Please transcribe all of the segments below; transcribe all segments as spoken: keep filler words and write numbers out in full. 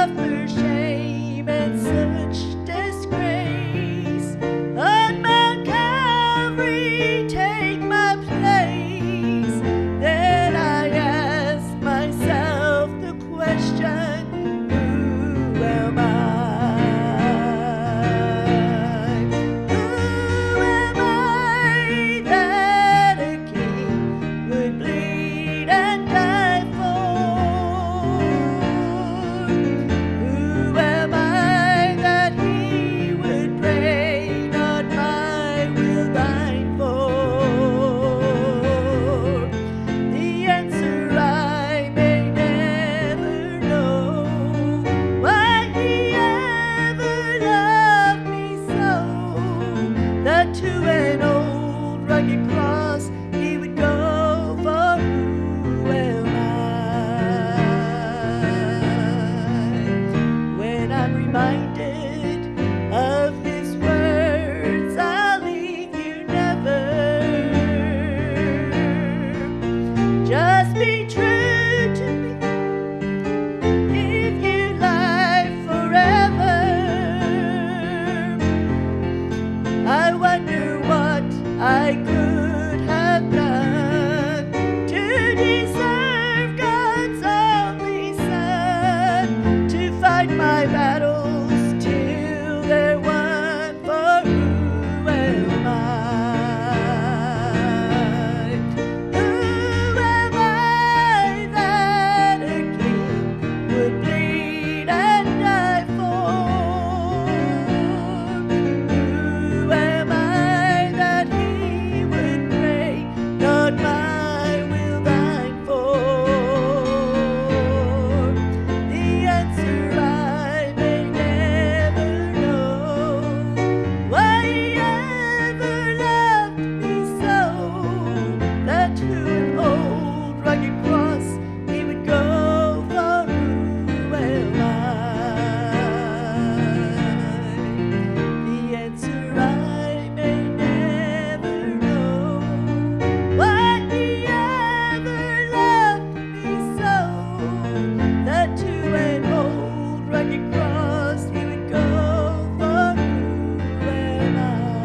suffer shame and such disgrace. On Mount Calvary, take my place. Then I ask myself the question, who am I? Who am I that a king would bleed and die for? Who am I that he would pray, not my will thine for? The answer I may never know, why he ever loved me so, that to an old rugged cross he would go for. Who am I? When I'm reminded of his words, I'll leave you never. Just be true to me, give you life forever. I wonder what I could have done to deserve God's only Son, to fight my battles till they're won. For who am I? Who am I that a king would bleed and die for? Who am I that he would pray, not my will thine for? The answer I may never know, why he ever loved me so, that to an old rugged cross he would go for. Who am I? The answer I may never know, why he ever loved me so, that to an old rugged cross he would go for. Who am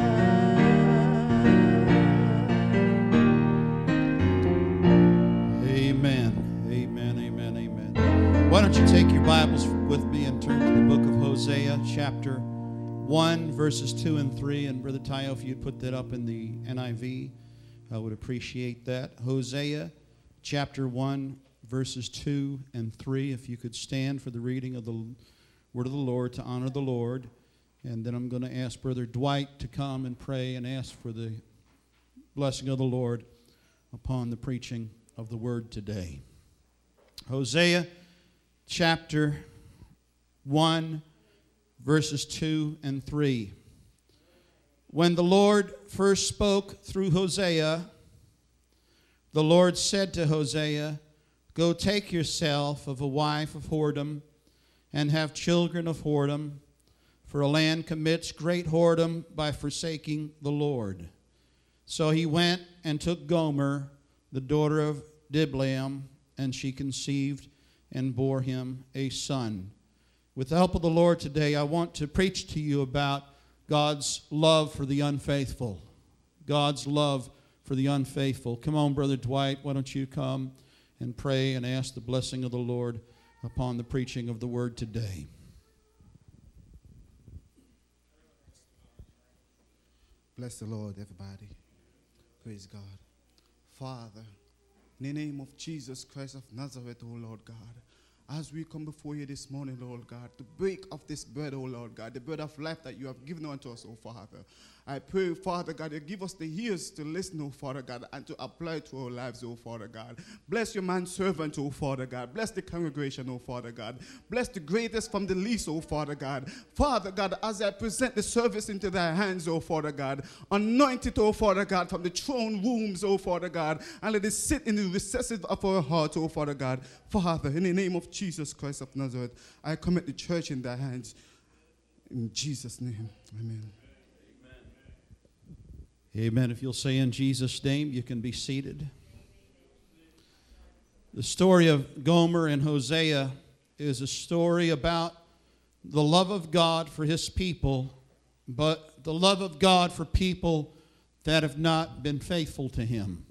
I? Amen. Amen. Amen. Amen. Why don't you take your Bibles with me and turn to the book of Hosea, chapter one, verses two and three. And Brother Tayo, if you'd put that up in the N I V, I would appreciate that. Hosea, chapter one, verses two and three. If you could stand for the reading of the word of the Lord, to honor the Lord. And then I'm going to ask Brother Dwight to come and pray and ask for the blessing of the Lord upon the preaching of the word today. Hosea chapter one, verses two and three. When the Lord first spoke through Hosea, the Lord said to Hosea, "Go take yourself of a wife of whoredom, and have children of whoredom, for a land commits great whoredom by forsaking the Lord." So he went and took Gomer, the daughter of Diblaim, and she conceived and bore him a son. With the help of the Lord today, I want to preach to you about God's love for the unfaithful. God's love for the unfaithful. Come on, Brother Dwight, why don't you come and pray and ask the blessing of the Lord upon the preaching of the word today. Bless the Lord, everybody. Praise God. Father, in the name of Jesus Christ of Nazareth, O Lord God, as we come before you this morning, Lord God, to break of this bread, O Lord God, the bread of life that you have given unto us, O Father. I pray, Father God, you give us the ears to listen, O Father God, and to apply it to our lives, O Father God. Bless your manservant, O Father God. Bless the congregation, O Father God. Bless the greatest from the least, O Father God. Father God, as I present the service into thy hands, O Father God, anoint it, O Father God, from the throne rooms, O Father God, and let it sit in the recesses of our heart, O Father God. Father, in the name of Jesus Christ of Nazareth, I commit the church in thy hands. In Jesus' name, amen. Amen. If you'll say in Jesus' name, you can be seated. The story of Gomer and Hosea is a story about the love of God for his people, but the love of God for people that have not been faithful to him.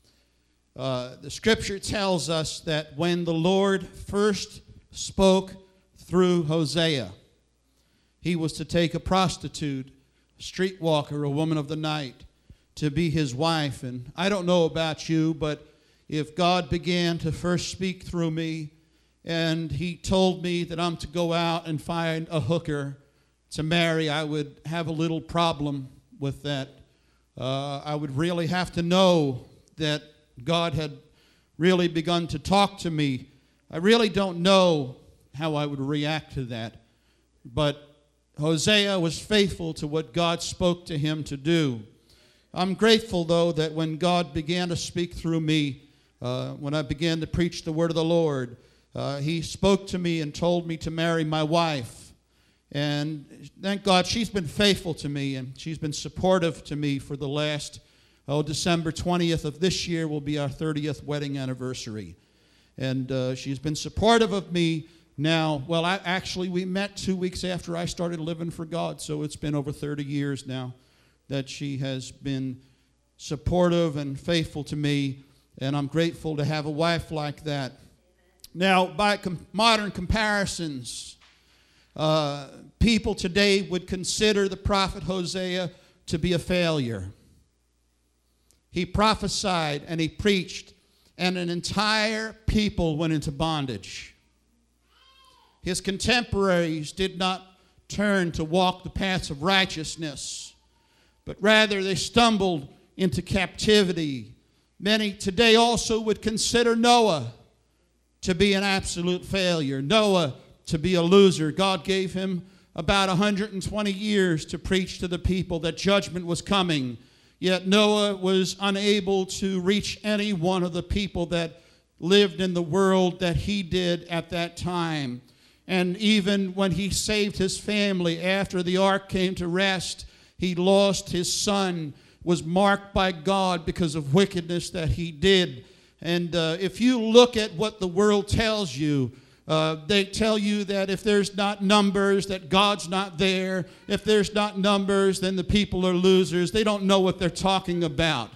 Uh, the scripture tells us that when the Lord first spoke through Hosea, he was to take a prostitute, a streetwalker, a woman of the night, to be his wife. And I don't know about you, but if God began to first speak through me and he told me that I'm to go out and find a hooker to marry, I would have a little problem with that. Uh, I would really have to know that God had really begun to talk to me. I really don't know how I would react to that. But Hosea was faithful to what God spoke to him to do. I'm grateful, though, that when God began to speak through me, uh, when I began to preach the word of the Lord, uh, he spoke to me and told me to marry my wife. And thank God she's been faithful to me, and she's been supportive to me for the last Oh, December twentieth of this year will be our thirtieth wedding anniversary. And uh, she's been supportive of me now. Well, I, actually, we met two weeks after I started living for God, so it's been over thirty years now that she has been supportive and faithful to me, and I'm grateful to have a wife like that. Now, by com- modern comparisons, uh, people today would consider the prophet Hosea to be a failure. He prophesied and he preached, and an entire people went into bondage. His contemporaries did not turn to walk the paths of righteousness, but rather they stumbled into captivity. Many today also would consider Noah to be an absolute failure, Noah to be a loser. God gave him about one hundred twenty years to preach to the people that judgment was coming. Yet Noah was unable to reach any one of the people that lived in the world that he did at that time. And even when he saved his family after the ark came to rest, he lost his son, was marked by God because of wickedness that he did. And uh, if you look at what the world tells you, Uh, they tell you that if there's not numbers, that God's not there. If there's not numbers, then the people are losers. They don't know what they're talking about.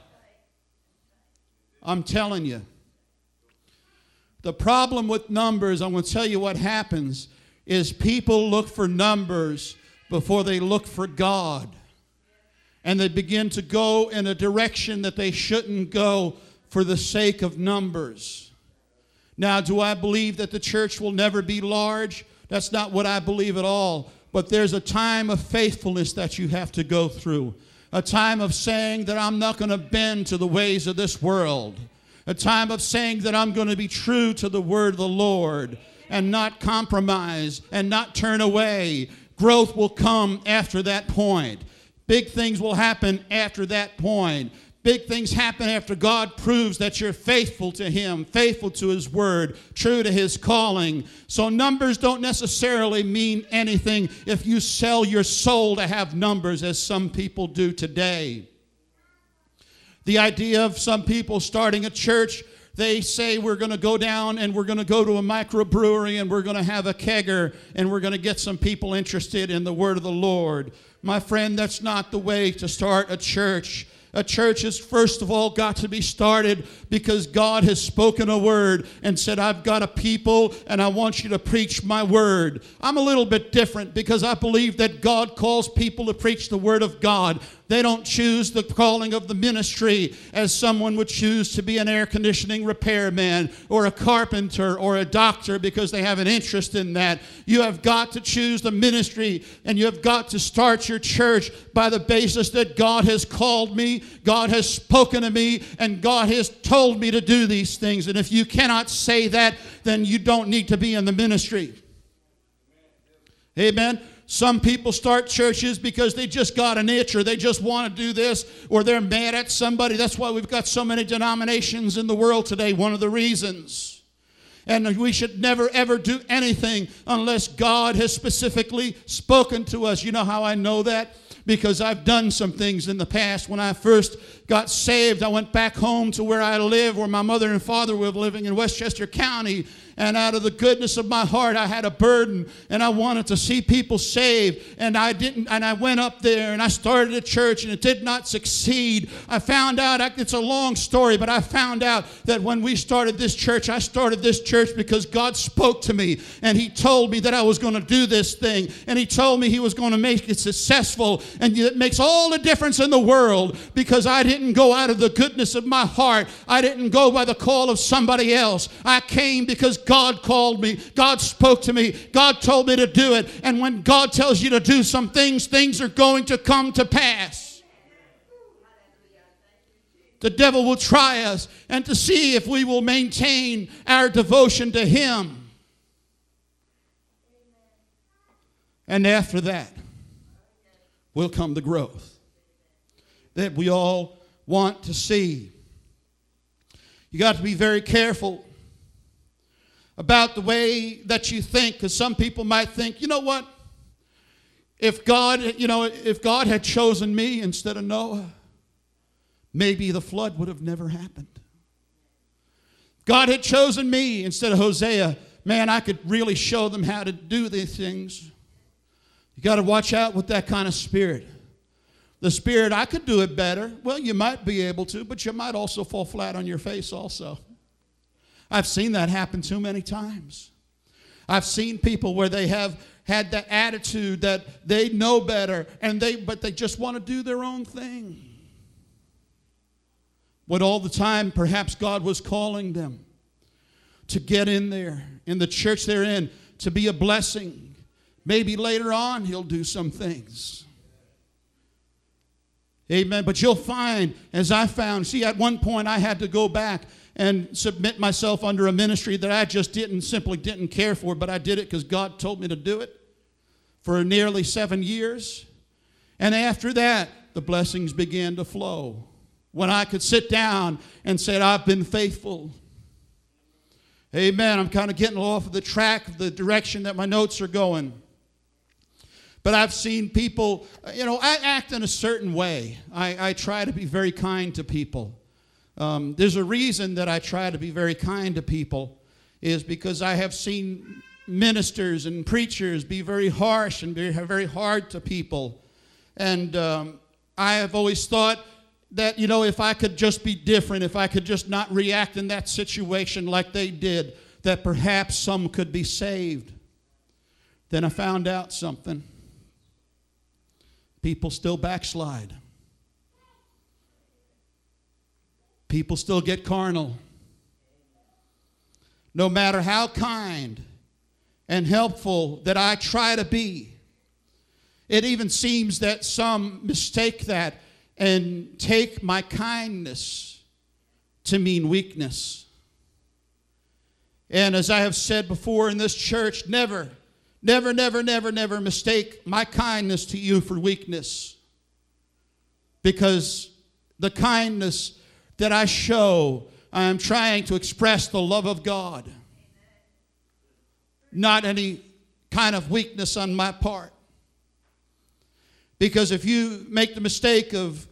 I'm telling you. The problem with numbers, I'm going to tell you what happens, is people look for numbers before they look for God. And they begin to go in a direction that they shouldn't go for the sake of numbers. Now, do I believe that the church will never be large? That's not what I believe at all. But there's a time of faithfulness that you have to go through. A time of saying that I'm not going to bend to the ways of this world. A time of saying that I'm going to be true to the word of the Lord and not compromise and not turn away. Growth will come after that point. Big things will happen after that point. Big things happen after God proves that you're faithful to him, faithful to his word, true to his calling. So numbers don't necessarily mean anything if you sell your soul to have numbers, as some people do today. The idea of some people starting a church, they say we're going to go down and we're going to go to a microbrewery and we're going to have a kegger and we're going to get some people interested in the word of the Lord. My friend, that's not the way to start a church. A church has first of all got to be started because God has spoken a word and said, I've got a people and I want you to preach my word. I'm a little bit different because I believe that God calls people to preach the word of God. They don't choose the calling of the ministry as someone would choose to be an air conditioning repairman or a carpenter or a doctor because they have an interest in that. You have got to choose the ministry, and you have got to start your church by the basis that God has called me, God has spoken to me, and God has told me to do these things. And if you cannot say that, then you don't need to be in the ministry. Amen. Some people start churches because they just got an itch, or they just want to do this, or they're mad at somebody. That's why we've got so many denominations in the world today, one of the reasons. And we should never, ever do anything unless God has specifically spoken to us. You know how I know that? Because I've done some things in the past. When I first got saved, I went back home to where I live, where my mother and father were living in Westchester County. And out of the goodness of my heart, I had a burden, and I wanted to see people saved. And I didn't. And I went up there, and I started a church, and it did not succeed. I found out, it's a long story, but I found out that when we started this church, I started this church because God spoke to me, and He told me that I was going to do this thing, and He told me He was going to make it successful, and it makes all the difference in the world, because I didn't go out of the goodness of my heart. I didn't go by the call of somebody else. I came because God called me. God spoke to me. God told me to do it. And when God tells you to do some things, things are going to come to pass. The devil will try us and to see if we will maintain our devotion to Him. And after that will come the growth that we all want to see. You got to be very careful about the way that you think, because some people might think, you know what? If God, you know, if God had chosen me instead of Noah, maybe the flood would have never happened. God had chosen me instead of Hosea, man, I could really show them how to do these things. You got to watch out with that kind of spirit. The spirit, I could do it better. Well, you might be able to, but you might also fall flat on your face also. I've seen that happen too many times. I've seen people where they have had that attitude that they know better, and they but they just want to do their own thing. When all the time, perhaps God was calling them to get in there, in the church they're in, to be a blessing. Maybe later on He'll do some things. Amen. But you'll find, as I found, see, at one point I had to go back and submit myself under a ministry that I just didn't, simply didn't care for, but I did it because God told me to do it for nearly seven years. And after that, the blessings began to flow. When I could sit down and say, I've been faithful. Amen. I'm kind of getting off of the track of the direction that my notes are going. But I've seen people, you know, I act in a certain way. I, I try to be very kind to people. Um, there's a reason that I try to be very kind to people, is because I have seen ministers and preachers be very harsh and be very hard to people. And um, I have always thought that, you know, if I could just be different, if I could just not react in that situation like they did, that perhaps some could be saved. Then I found out something. People still backslide. People still get carnal. No matter how kind and helpful that I try to be, it even seems that some mistake that and take my kindness to mean weakness. And as I have said before in this church, never, never, never, never, never mistake my kindness to you for weakness. Because the kindness that I show, I am trying to express the love of God. Not any kind of weakness on my part. Because if you make the mistake of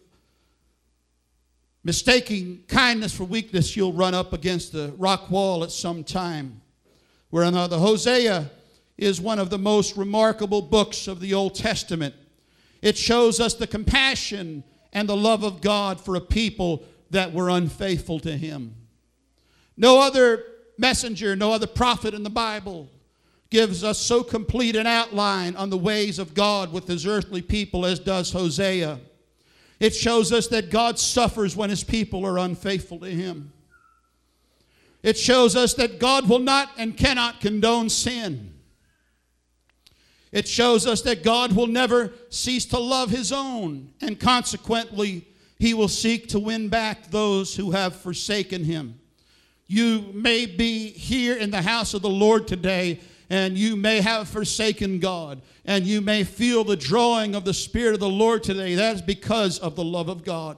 mistaking kindness for weakness, you'll run up against the rock wall at some time. Where now the Hosea is one of the most remarkable books of the Old Testament. It shows us the compassion and the love of God for a people that were unfaithful to Him. No other messenger, no other prophet in the Bible gives us so complete an outline on the ways of God with His earthly people as does Hosea. It shows us that God suffers when His people are unfaithful to Him. It shows us that God will not and cannot condone sin. It shows us that God will never cease to love His own, and consequently, He will seek to win back those who have forsaken Him. You may be here in the house of the Lord today, and you may have forsaken God, and you may feel the drawing of the Spirit of the Lord today. That is because of the love of God.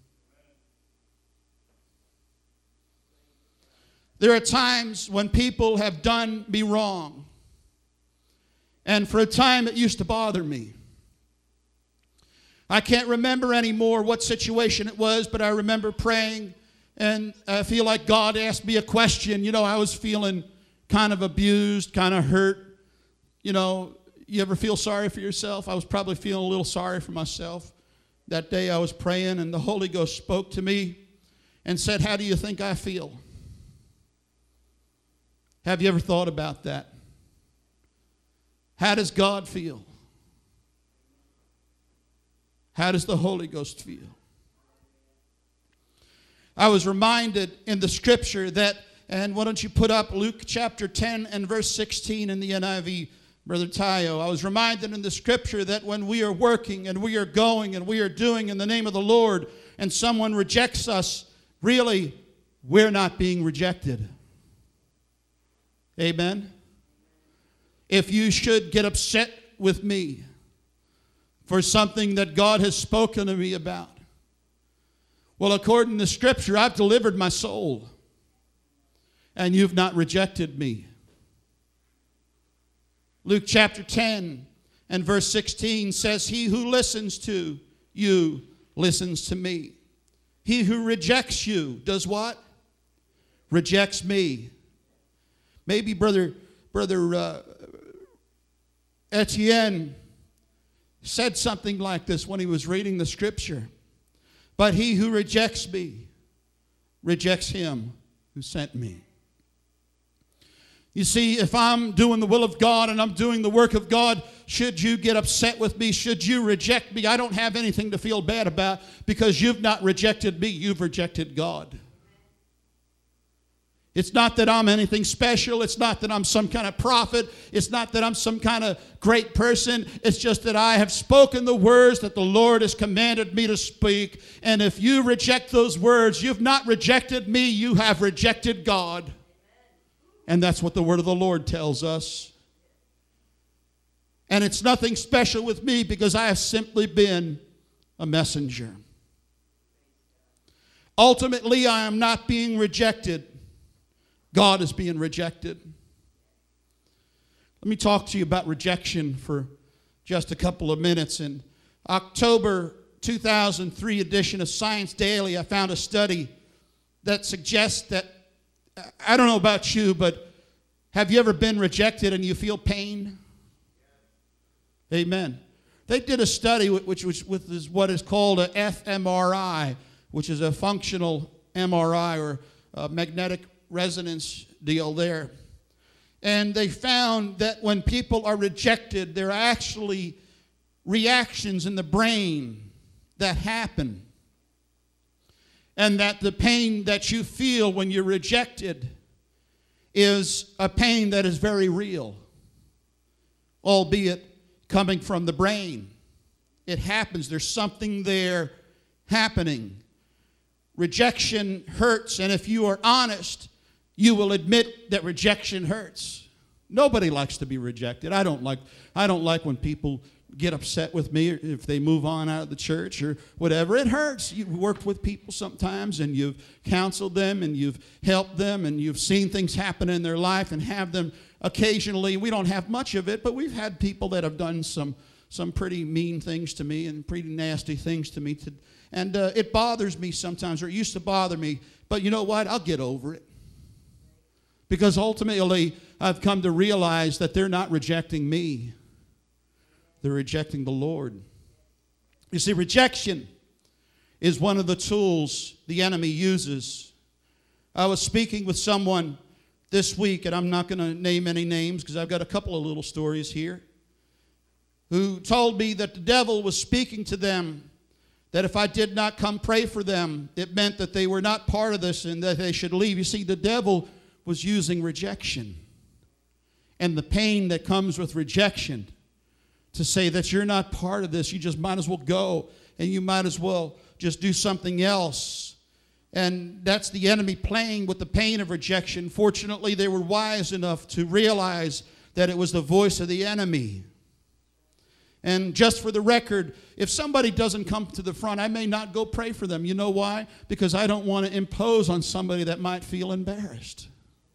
There are times when people have done me wrong, and for a time it used to bother me. I can't remember anymore what situation it was, but I remember praying, and I feel like God asked me a question. You know, I was feeling kind of abused, kind of hurt. You know, you ever feel sorry for yourself? I was probably feeling a little sorry for myself. That day I was praying and the Holy Ghost spoke to me and said, how do you think I feel? Have you ever thought about that? How does God feel? How does the Holy Ghost feel? I was reminded in the scripture that, and why don't you put up Luke chapter ten and verse sixteen in the N I V, Brother Tayo. I was reminded in the scripture that when we are working and we are going and we are doing in the name of the Lord and someone rejects us, really, we're not being rejected. Amen? If you should get upset with me for something that God has spoken to me about, well, according to Scripture, I've delivered my soul, and you've not rejected me. Luke chapter ten and verse sixteen says, he who listens to you listens to me. He who rejects you does what? Rejects me. Maybe Brother, Brother uh, Etienne said something like this when he was reading the Scripture. But he who rejects me rejects him who sent me. You see, if I'm doing the will of God and I'm doing the work of God, should you get upset with me, should you reject me, I don't have anything to feel bad about because you've not rejected me, you've rejected God. It's not that I'm anything special. It's not that I'm some kind of prophet. It's not that I'm some kind of great person. It's just that I have spoken the words that the Lord has commanded me to speak. And if you reject those words, you've not rejected me, you have rejected God. And that's what the word of the Lord tells us. And it's nothing special with me because I have simply been a messenger. Ultimately, I am not being rejected. God is being rejected. Let me talk to you about rejection for just a couple of minutes. In October two thousand three edition of Science Daily, I found a study that suggests that, I don't know about you, but have you ever been rejected and you feel pain? Amen. They did a study which was with is what is called a f M R I, which is a functional M R I or a magnetic resonance deal there. And they found that when people are rejected, there are actually reactions in the brain that happen. And that the pain that you feel when you're rejected is a pain that is very real, albeit coming from the brain. It happens. There's something there happening. Rejection hurts, and if you are honest, you will admit that rejection hurts. Nobody likes to be rejected. I don't like I don't like when people get upset with me or if they move on out of the church or whatever. It hurts. You've worked with people sometimes and you've counseled them and you've helped them and you've seen things happen in their life and have them occasionally. We don't have much of it, but we've had people that have done some some pretty mean things to me and pretty nasty things to me. To, and uh, it bothers me sometimes, or it used to bother me. But you know what? I'll get over it. Because ultimately, I've come to realize that they're not rejecting me. They're rejecting the Lord. You see, rejection is one of the tools the enemy uses. I was speaking with someone this week, and I'm not going to name any names because I've got a couple of little stories here, who told me that the devil was speaking to them, that if I did not come pray for them, it meant that they were not part of this and that they should leave. You see, the devil was using rejection and the pain that comes with rejection to say that you're not part of this. You just might as well go and you might as well just do something else. And that's the enemy playing with the pain of rejection. Fortunately, they were wise enough to realize that it was the voice of the enemy. And just for the record, if somebody doesn't come to the front, I may not go pray for them. You know why? Because I don't want to impose on somebody that might feel embarrassed.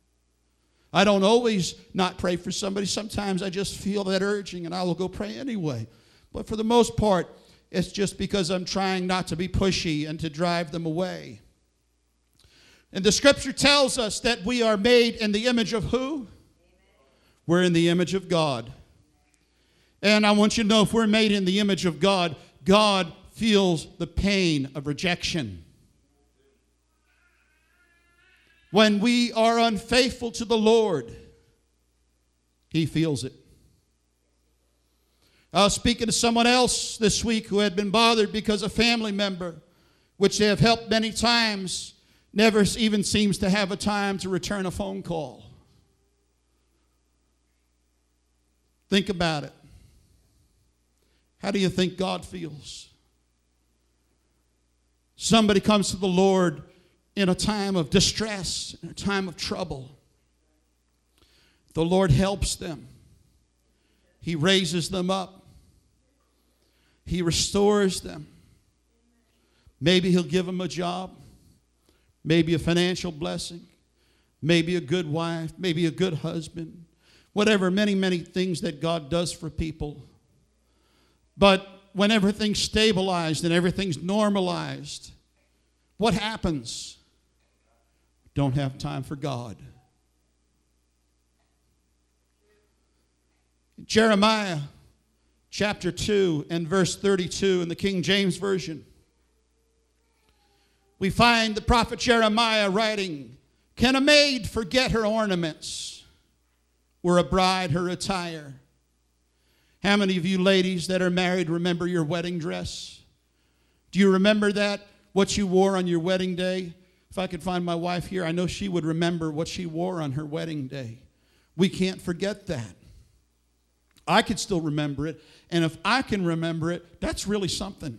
I don't always not pray for somebody. Sometimes I just feel that urging and I will go pray anyway. But for the most part, it's just because I'm trying not to be pushy and to drive them away. And the scripture tells us that we are made in the image of who? We're in the image of God. And I want you to know, if we're made in the image of God, God feels the pain of rejection. When we are unfaithful to the Lord, He feels it. I was speaking to someone else this week who had been bothered because a family member, which they have helped many times, never even seems to have a time to return a phone call. Think about it. How do you think God feels? Somebody comes to the Lord in a time of distress, in a time of trouble. The Lord helps them. He raises them up. He restores them. Maybe He'll give them a job. Maybe a financial blessing. Maybe a good wife. Maybe a good husband. Whatever, many, many things that God does for people. But when everything's stabilized and everything's normalized, what happens? Don't have time for God. Jeremiah chapter two and verse thirty-two in the King James Version, we find the prophet Jeremiah writing, "Can a maid forget her ornaments, or a bride her attire?" How many of you ladies that are married remember your wedding dress? Do you remember that, what you wore on your wedding day? If I could find my wife here, I know she would remember what she wore on her wedding day. We can't forget that. I could still remember it, and if I can remember it, that's really something.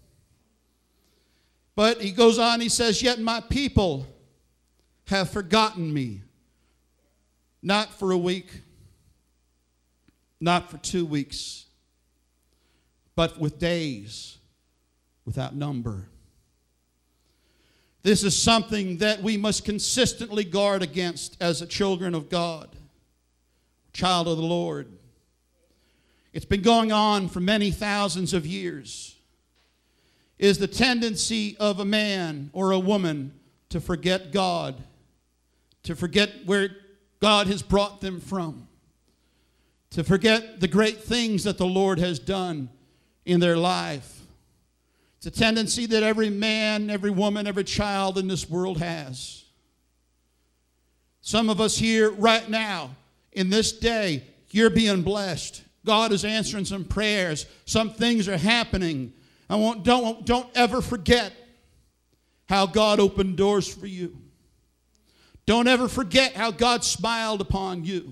But he goes on, he says, "Yet my people have forgotten me, not for a week, not for two weeks, but with days without number." This is something that we must consistently guard against as a children of God, child of the Lord. It's been going on for many thousands of years. It is the tendency of a man or a woman to forget God, to forget where God has brought them from, to forget the great things that the Lord has done in their life. It's a tendency that every man, every woman, every child in this world has. Some of us here right now, in this day, you're being blessed. God is answering some prayers. Some things are happening. I won't, don't, don't ever forget how God opened doors for you. Don't ever forget how God smiled upon you.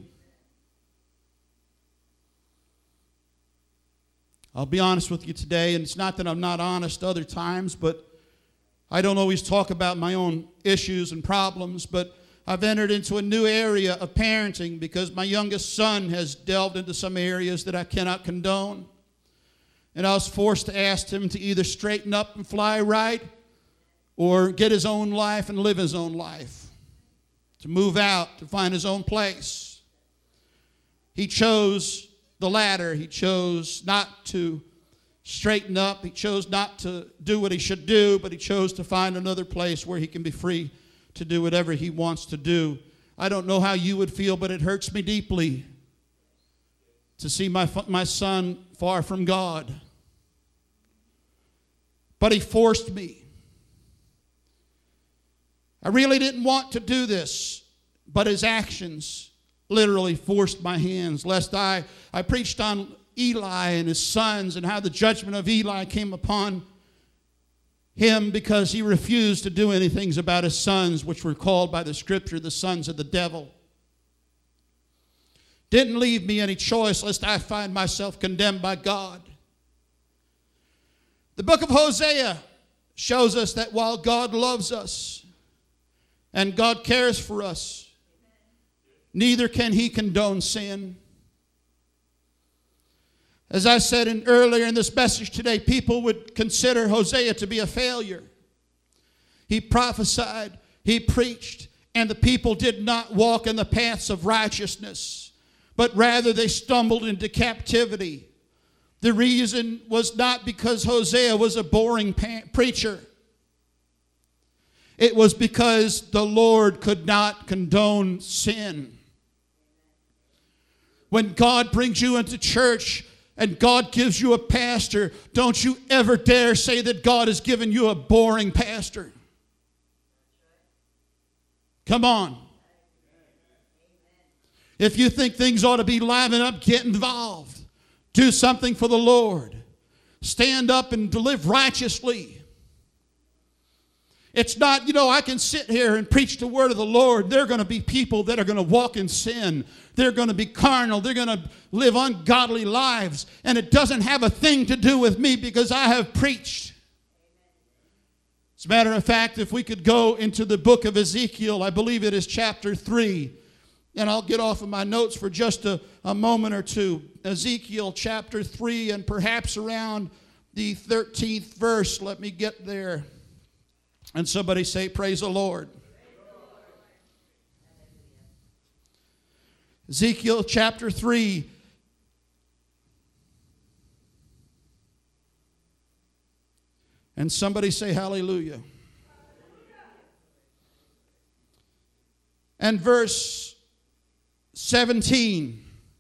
I'll be honest with you today, and it's not that I'm not honest other times, but I don't always talk about my own issues and problems, but I've entered into a new area of parenting because my youngest son has delved into some areas that I cannot condone. And I was forced to ask him to either straighten up and fly right or get his own life and live his own life, to move out, to find his own place. He chose the latter. He chose not to straighten up. He chose not to do what he should do, but he chose to find another place where he can be free to do whatever he wants to do. I don't know how you would feel, but it hurts me deeply to see my, my son far from God. But he forced me. I really didn't want to do this, but his actions literally forced my hands, lest I, I preached on Eli and his sons and how the judgment of Eli came upon him because he refused to do anything about his sons, which were called by the Scripture the sons of the devil. Didn't leave me any choice lest I find myself condemned by God. The book of Hosea shows us that while God loves us and God cares for us, neither can He condone sin. As I said in, earlier in this message today, people would consider Hosea to be a failure. He prophesied, he preached, and the people did not walk in the paths of righteousness, but rather they stumbled into captivity. The reason was not because Hosea was a boring pa- preacher. It was because the Lord could not condone sin. When God brings you into church and God gives you a pastor, don't you ever dare say that God has given you a boring pastor. Come on. If you think things ought to be livened up, get involved. Do something for the Lord. Stand up and live righteously. It's not, you know, I can sit here and preach the word of the Lord. There are going to be people that are going to walk in sin. They're going to be carnal. They're going to live ungodly lives. And it doesn't have a thing to do with me because I have preached. As a matter of fact, if we could go into the book of Ezekiel, I believe it is chapter three. And I'll get off of my notes for just a, a moment or two. Ezekiel chapter three, and perhaps around the thirteenth verse. Let me get there. And somebody say, praise the Lord. Praise the Lord. Ezekiel chapter three. And somebody say hallelujah. And verse seventeen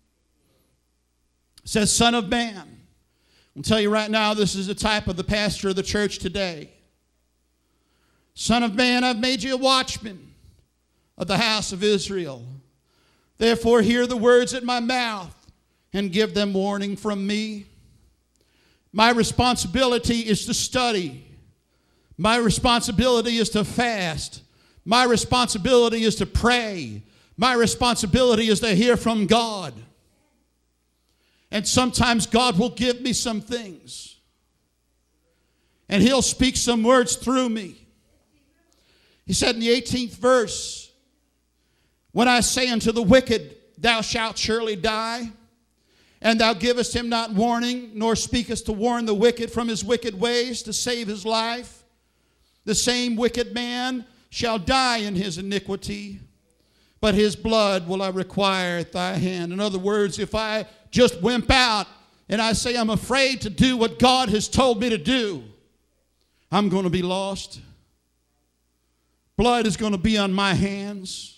says, Son of man. I'll tell you right now, this is a type of the pastor of the church today. Son of man, I've made you a watchman of the house of Israel. Therefore hear the words at my mouth and give them warning from me. My responsibility is to study. My responsibility is to fast. My responsibility is to pray. My responsibility is to hear from God. And sometimes God will give me some things. And He'll speak some words through me. He said in the eighteenth verse, when I say unto the wicked, thou shalt surely die, and thou givest him not warning, nor speakest to warn the wicked from his wicked ways to save his life, the same wicked man shall die in his iniquity, but his blood will I require at thy hand. In other words, if I just wimp out and I say I'm afraid to do what God has told me to do, I'm going to be lost. Blood is going to be on my hands.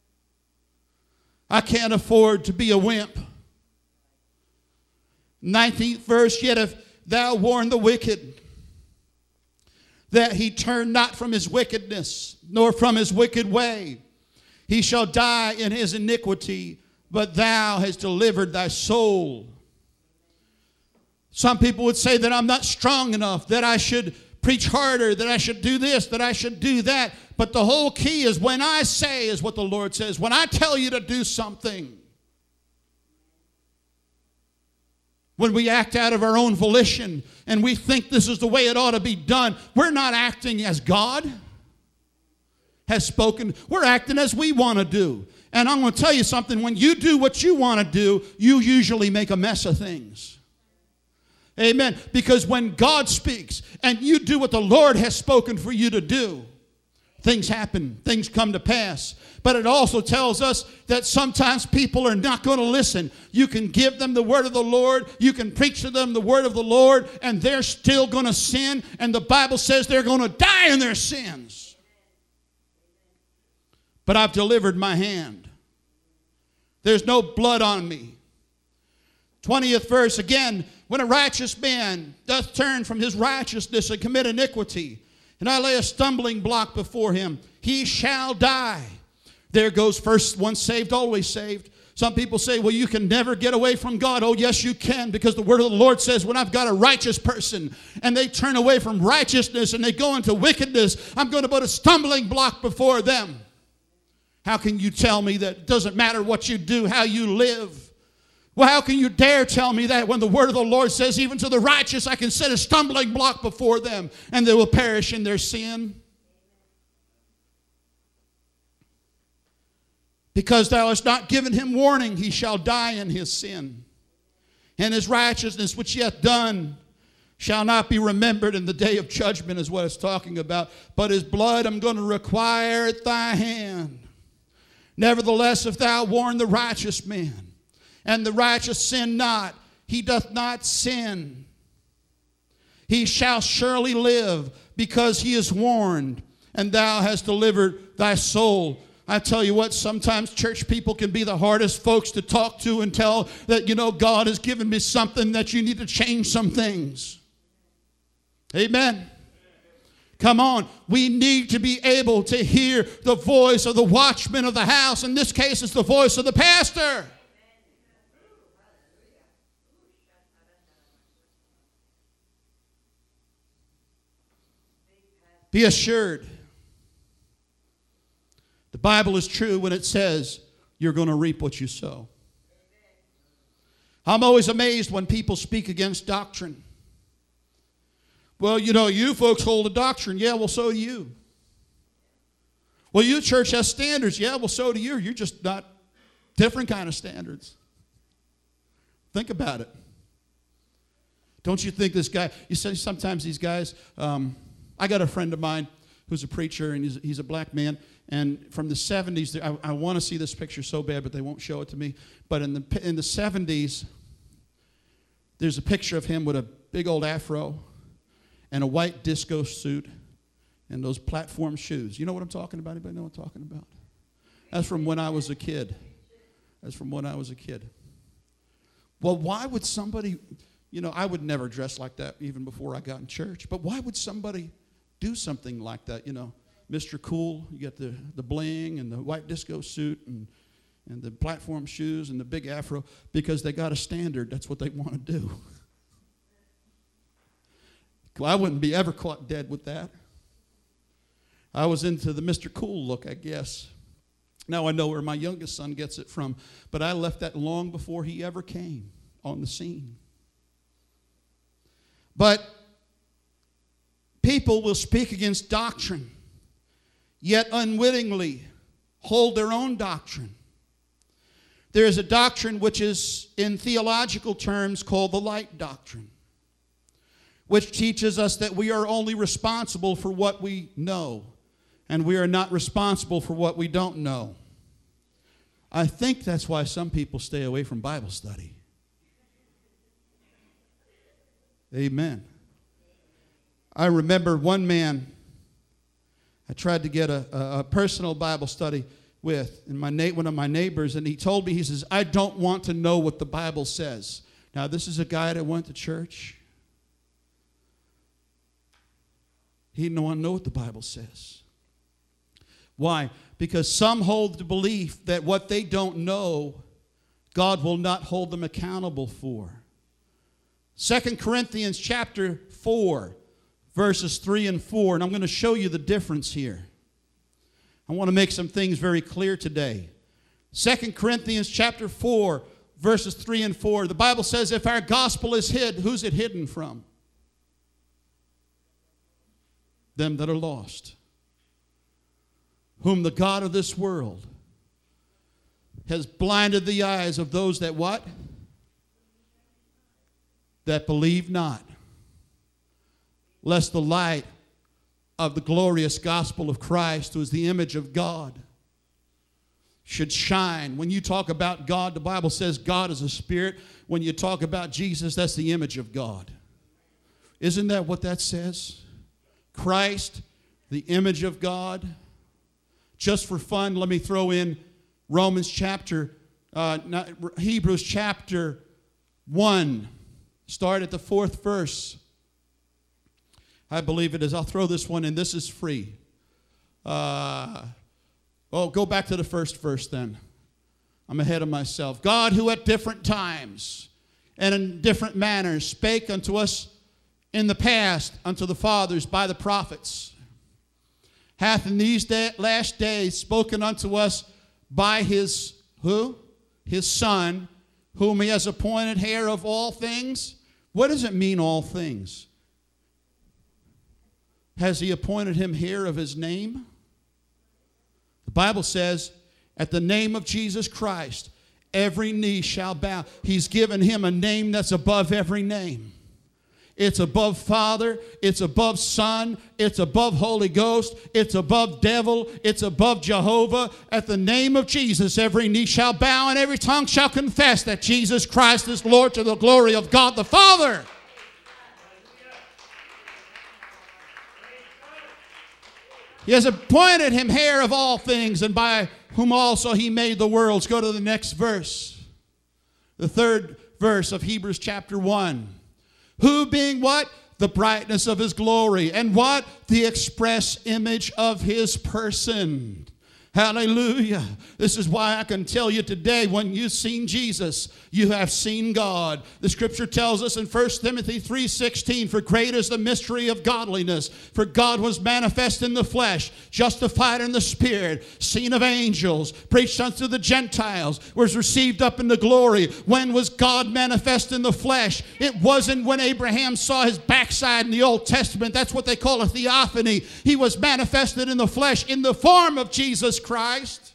I can't afford to be a wimp. nineteenth verse, yet if thou warn the wicked that he turn not from his wickedness, nor from his wicked way, he shall die in his iniquity, but thou hast delivered thy soul. Some people would say that I'm not strong enough, that I should preach harder, that I should do this, that I should do that. But the whole key is when I say, is what the Lord says, when I tell you to do something, when we act out of our own volition and we think this is the way it ought to be done, we're not acting as God has spoken. We're acting as we want to do. And I'm going to tell you something. When you do what you want to do, you usually make a mess of things. Amen. Because when God speaks and you do what the Lord has spoken for you to do, things happen. Things come to pass. But it also tells us that sometimes people are not going to listen. You can give them the word of the Lord. You can preach to them the word of the Lord, and they're still going to sin. And the Bible says they're going to die in their sins. But I've delivered my hand. There's no blood on me. twentieth verse, again, when a righteous man doth turn from his righteousness and commit iniquity, and I lay a stumbling block before him, he shall die. There goes first once saved, always saved. Some people say, well, you can never get away from God. Oh, yes, you can, because the word of the Lord says when I've got a righteous person and they turn away from righteousness and they go into wickedness, I'm going to put a stumbling block before them. How can you tell me that it doesn't matter what you do, how you live? Well, how can you dare tell me that when the word of the Lord says, even to the righteous, I can set a stumbling block before them and they will perish in their sin? Because thou hast not given him warning, he shall die in his sin. And his righteousness which he hath done shall not be remembered in the day of judgment, is what it's talking about. But his blood I'm going to require at thy hand. Nevertheless, if thou warn the righteous man, and the righteous sin not, he doth not sin, he shall surely live, because he is warned, and thou hast delivered thy soul. I tell you what, sometimes church people can be the hardest folks to talk to and tell that, you know, God has given me something that you need to change some things. Amen. Come on. We need to be able to hear the voice of the watchman of the house. In this case, it's the voice of the pastor. Be assured. The Bible is true when it says you're going to reap what you sow. I'm always amazed when people speak against doctrine. Well, you know, you folks hold a doctrine. Yeah, well, so do you. Well, you church has standards. Yeah, well, so do you. You're just not different kind of standards. Think about it. Don't you think this guy, you say sometimes these guys, um, I got a friend of mine who's a preacher, and he's, he's a black man. And from the seventies, I, I want to see this picture so bad, but they won't show it to me. But in the in the seventies, there's a picture of him with a big old afro and a white disco suit and those platform shoes. You know what I'm talking about? Anybody know what I'm talking about? That's from when I was a kid. That's from when I was a kid. Well, why would somebody, you know, I would never dress like that even before I got in church. But why would somebody do something like that, you know? Mister Cool, you got the, the bling and the white disco suit and, and the platform shoes and the big afro, because they got a standard. That's what they want to do. I wouldn't be ever caught dead with that. I was into the Mister Cool look, I guess. Now I know where my youngest son gets it from, but I left that long before he ever came on the scene. But people will speak against doctrine, yet unwittingly hold their own doctrine. There is a doctrine which is, in theological terms, called the light doctrine, which teaches us that we are only responsible for what we know, and we are not responsible for what we don't know. I think that's why some people stay away from Bible study. Amen. I remember one man I tried to get a, a, a personal Bible study with, and my na- one of my neighbors, and he told me, he says, I don't want to know what the Bible says. Now, this is a guy that went to church. He didn't want to know what the Bible says. Why? Because some hold the belief that what they don't know, God will not hold them accountable for. Second Corinthians chapter four, verses three and four, and I'm going to show you the difference here. I want to make some things very clear today. Second Corinthians chapter four, verses three and four, the Bible says, if our gospel is hid, who's it hidden from? Them that are lost, whom the God of this world has blinded the eyes of those that what? That believe not, lest the light of the glorious gospel of Christ, who is the image of God, should shine. When you talk about God, the Bible says God is a spirit. When you talk about Jesus, that's the image of God. Isn't that what that says? Christ, the image of God. Just for fun, let me throw in Romans chapter, uh, not, Hebrews chapter one. Start at the fourth verse. I believe it is. I'll throw this one in. This is free. Uh, oh, go back to the first verse then. I'm ahead of myself. God, who at different times and in different manners spake unto us in the past, unto the fathers by the prophets, hath in these day, last days spoken unto us by his, who? His Son, whom he has appointed heir of all things. What does it mean, all things? Has he appointed him heir of his name? The Bible says, at the name of Jesus Christ, every knee shall bow. He's given him a name that's above every name. It's above Father, it's above Son, it's above Holy Ghost, it's above devil, it's above Jehovah. At the name of Jesus, every knee shall bow and every tongue shall confess that Jesus Christ is Lord, to the glory of God the Father. He has appointed him heir of all things, and by whom also he made the worlds. Go to the next verse. The third verse of Hebrews chapter one. Who being what? The brightness of his glory. And what? The express image of his person. Hallelujah. This is why I can tell you today, when you've seen Jesus, you have seen God. The scripture tells us in First Timothy three sixteen, for great is the mystery of godliness. For God was manifest in the flesh, justified in the spirit, seen of angels, preached unto the Gentiles, was received up into glory. When was God manifest in the flesh? It wasn't when Abraham saw his backside in the Old Testament. That's what they call a theophany. He was manifested in the flesh in the form of Jesus Christ.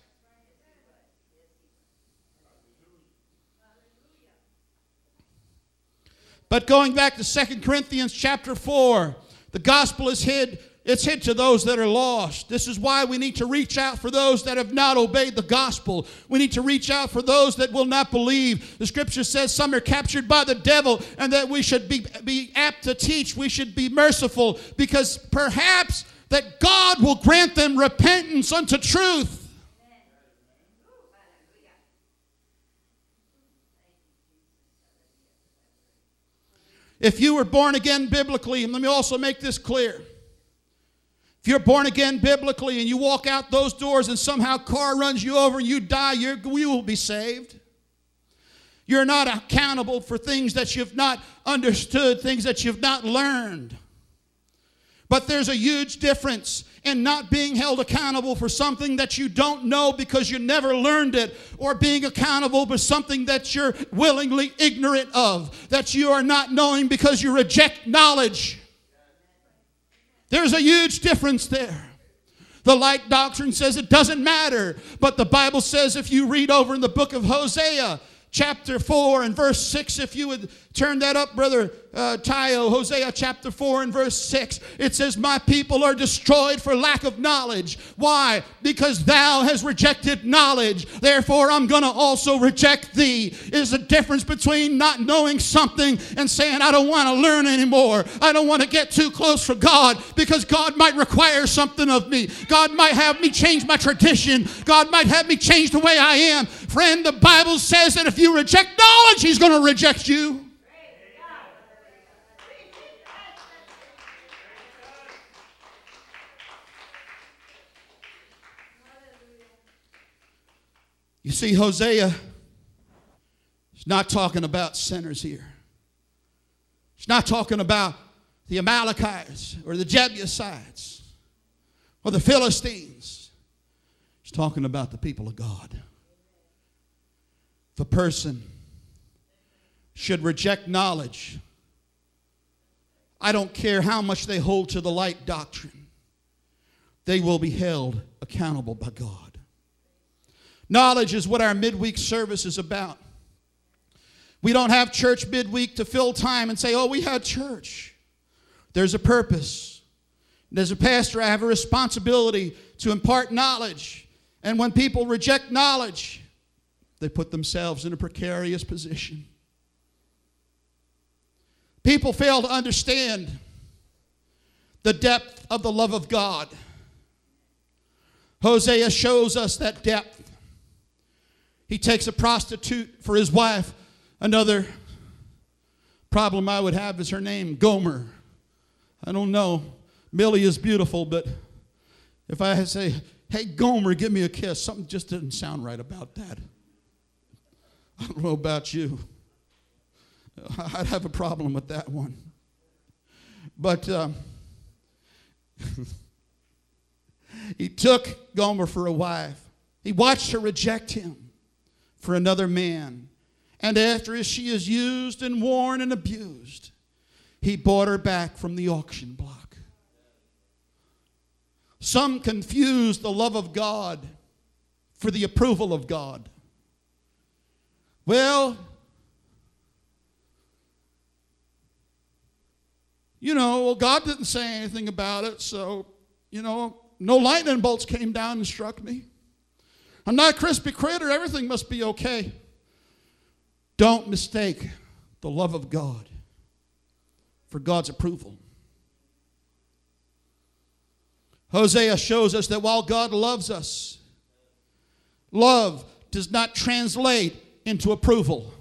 But going back to Second Corinthians chapter four, the gospel is hid. It's hid to those that are lost. This is why we need to reach out for those that have not obeyed the gospel. We need to reach out for those that will not believe. The scripture says some are captured by the devil, and that we should be, be apt to teach. We should be merciful, because perhaps that God will grant them repentance unto truth. If you were born again biblically, and let me also make this clear. If you're born again biblically and you walk out those doors and somehow a car runs you over and you die, you're, you will be saved. You're not accountable for things that you've not understood, things that you've not learned. But there's a huge difference in not being held accountable for something that you don't know because you never learned it, or being accountable for something that you're willingly ignorant of, that you are not knowing because you reject knowledge. There's a huge difference there. The light doctrine says it doesn't matter, but the Bible says, if you read over in the book of Hosea, chapter four and verse six, if you would turn that up, Brother uh, Tayo, Hosea chapter four and verse six, it says, my people are destroyed for lack of knowledge. Why? Because thou hast rejected knowledge. Therefore, I'm going to also reject thee. There's a difference between not knowing something and saying, I don't want to learn anymore. I don't want to get too close for God, because God might require something of me. God might have me change my tradition. God might have me change the way I am. Friend, the Bible says that if you reject knowledge, he's going to reject you. You see, Hosea is not talking about sinners here. He's not talking about the Amalekites or the Jebusites or the Philistines. He's talking about the people of God. If a person should reject knowledge, I don't care how much they hold to the light doctrine, they will be held accountable by God. Knowledge is what our midweek service is about. We don't have church midweek to fill time and say, oh, we had church. There's a purpose. As a pastor, I have a responsibility to impart knowledge. And when people reject knowledge, they put themselves in a precarious position. People fail to understand the depth of the love of God. Hosea shows us that depth. He takes a prostitute for his wife. Another problem I would have is her name, Gomer. I don't know. Millie is beautiful, but if I say, hey, Gomer, give me a kiss, something just didn't sound right about that. I don't know about you. I'd have a problem with that one. But um, he took Gomer for a wife. He watched her reject him for another man. And after she is used and worn and abused, he bought her back from the auction block. Some confuse the love of God for the approval of God. Well, you know, well, God didn't say anything about it, so, you know, no lightning bolts came down and struck me. I'm not a crispy critter. Everything must be okay. Don't mistake the love of God for God's approval. Hosea shows us that while God loves us, love does not translate into approval.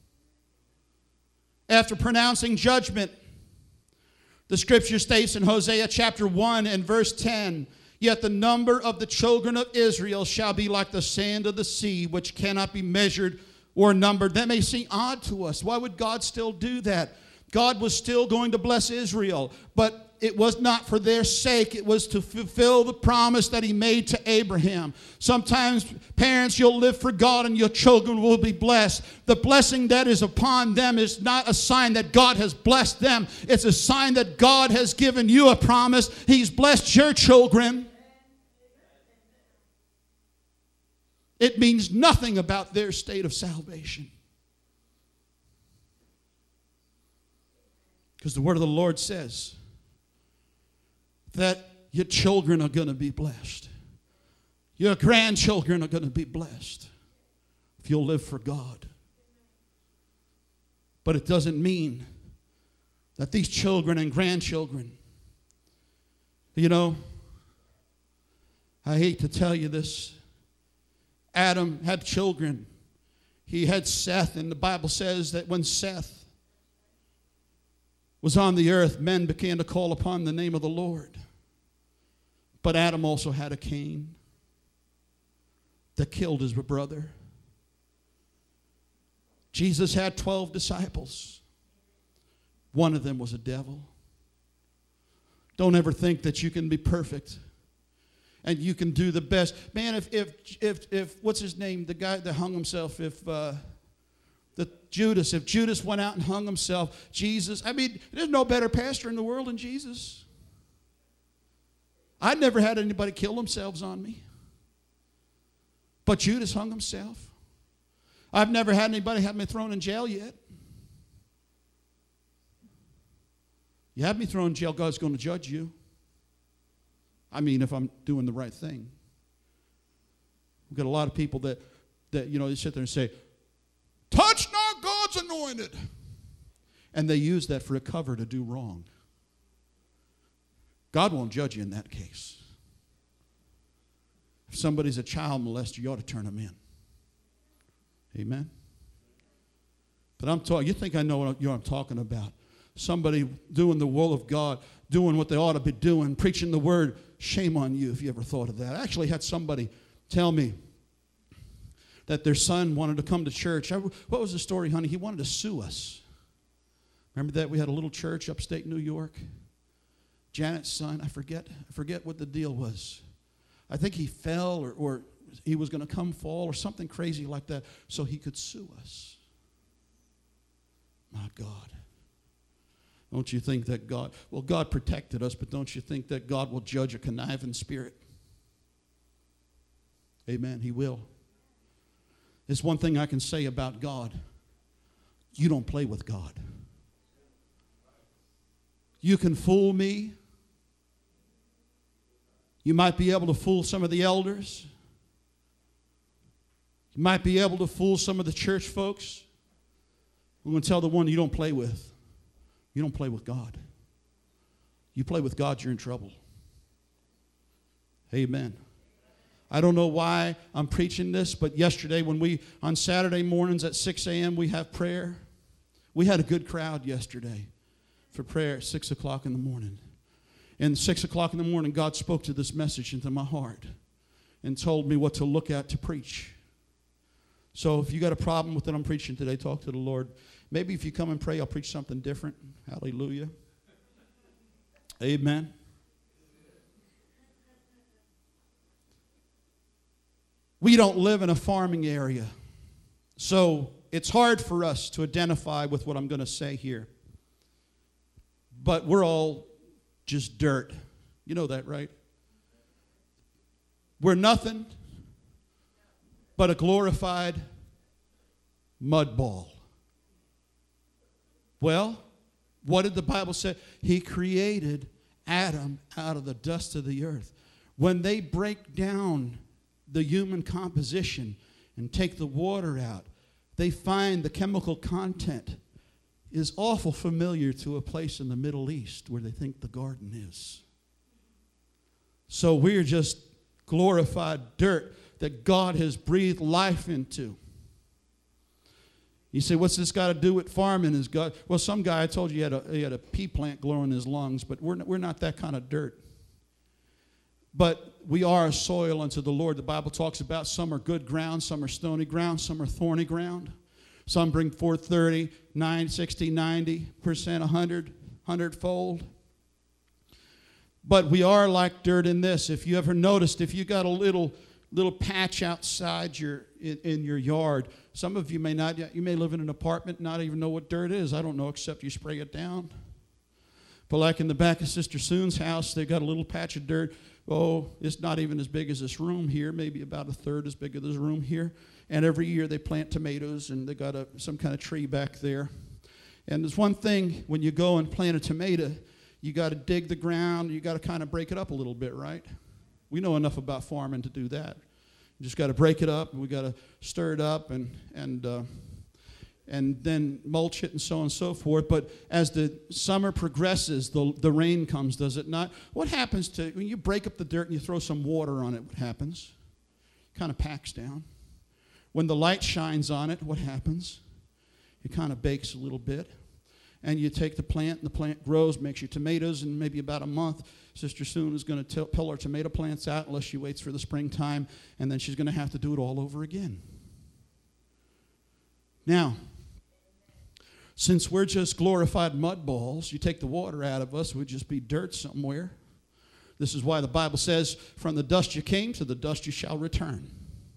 After pronouncing judgment, the scripture states in Hosea chapter one and verse ten, "Yet the number of the children of Israel shall be like the sand of the sea, which cannot be measured or numbered." That may seem odd to us. Why would God still do that? God was still going to bless Israel, but it was not for their sake. It was to fulfill the promise that he made to Abraham. Sometimes, parents, you'll live for God and your children will be blessed. The blessing that is upon them is not a sign that God has blessed them. It's a sign that God has given you a promise. He's blessed your children. It means nothing about their state of salvation. Because the word of the Lord says that your children are going to be blessed. Your grandchildren are going to be blessed if you'll live for God. But it doesn't mean that these children and grandchildren, you know, I hate to tell you this, Adam had children. He had Seth, and the Bible says that when Seth was on the earth, men began to call upon the name of the Lord. But Adam also had a Cain that killed his brother. Jesus had twelve disciples. One of them was a devil. Don't ever think that you can be perfect and you can do the best. Man, if, if, if, if what's his name, the guy that hung himself, if uh, the Judas, if Judas went out and hung himself, Jesus, I mean, there's no better pastor in the world than Jesus. I'd never had anybody kill themselves on me. But Judas hung himself. I've never had anybody have me thrown in jail yet. You have me thrown in jail, God's going to judge you. I mean, if I'm doing the right thing. We've got a lot of people that, that you know, they sit there and say, "Touch not God's anointed." And they use that for a cover to do wrong. God won't judge you in that case. If somebody's a child molester, you ought to turn them in. Amen? But I'm talking, you think I know what I'm talking about. Somebody doing the will of God, doing what they ought to be doing, preaching the word. Shame on you if you ever thought of that. I actually had somebody tell me that their son wanted to come to church. I, what was the story, honey? He wanted to sue us. Remember that? We had a little church upstate New York. Janet's son, I forget, I forget what the deal was. I think he fell or, or he was going to come fall or something crazy like that so he could sue us. My God. Don't you think that God, well, God protected us, but don't you think that God will judge a conniving spirit? Amen, he will. There's one thing I can say about God. You don't play with God. You can fool me. You might be able to fool some of the elders. You might be able to fool some of the church folks. We're going to tell the one you don't play with. You don't play with God. You play with God, you're in trouble. Amen. I don't know why I'm preaching this, but yesterday when we, on Saturday mornings at six a.m., we have prayer. We had a good crowd yesterday for prayer at six o'clock in the morning. And six o'clock in the morning, God spoke to this message into my heart and told me what to look at to preach. So if you got a problem with what I'm preaching today, talk to the Lord. Maybe if you come and pray, I'll preach something different. Hallelujah. Amen. We don't live in a farming area, so it's hard for us to identify with what I'm going to say here. But we're all just dirt. You know that, right? We're nothing but a glorified mud ball. Well, what did the Bible say? He created Adam out of the dust of the earth. When they break down the human composition and take the water out, they find the chemical content is awful familiar to a place in the Middle East where they think the garden is. So we're just glorified dirt that God has breathed life into. You say, what's this got to do with farming? Is God? Well, some guy, I told you he had a, he had a pea plant growing in his lungs, but we're not, we're not that kind of dirt. But we are a soil unto the Lord. The Bible talks about some are good ground, some are stony ground, some are thorny ground. Some bring forth thirty, ninety, sixty, ninety percent, one hundred, hundredfold. But we are like dirt in this. If you ever noticed, if you got a little little patch outside your in, in your yard, some of you may not, you may live in an apartment and not even know what dirt is. I don't know, except you spray it down. But like in the back of Sister Soon's house, they got a little patch of dirt. Oh, it's not even as big as this room here, maybe about a third as big as this room here. And every year they plant tomatoes, and they got a, some kind of tree back there. And there's one thing, when you go and plant a tomato, you got to dig the ground, you got to kind of break it up a little bit, right? We know enough about farming to do that. You just got to break it up, and we got to stir it up, and and uh, and then mulch it, and so on and so forth. But as the summer progresses, the the rain comes, does it not? What happens to when you break up the dirt and you throw some water on it? What happens? It kind of packs down. When the light shines on it, what happens? It kind of bakes a little bit. And you take the plant, and the plant grows, makes your tomatoes, and maybe about a month, Sister Soon is going to pull her tomato plants out unless she waits for the springtime, and then she's going to have to do it all over again. Now, since we're just glorified mud balls, you take the water out of us, we'd just be dirt somewhere. This is why the Bible says, from the dust you came, to the dust you shall return.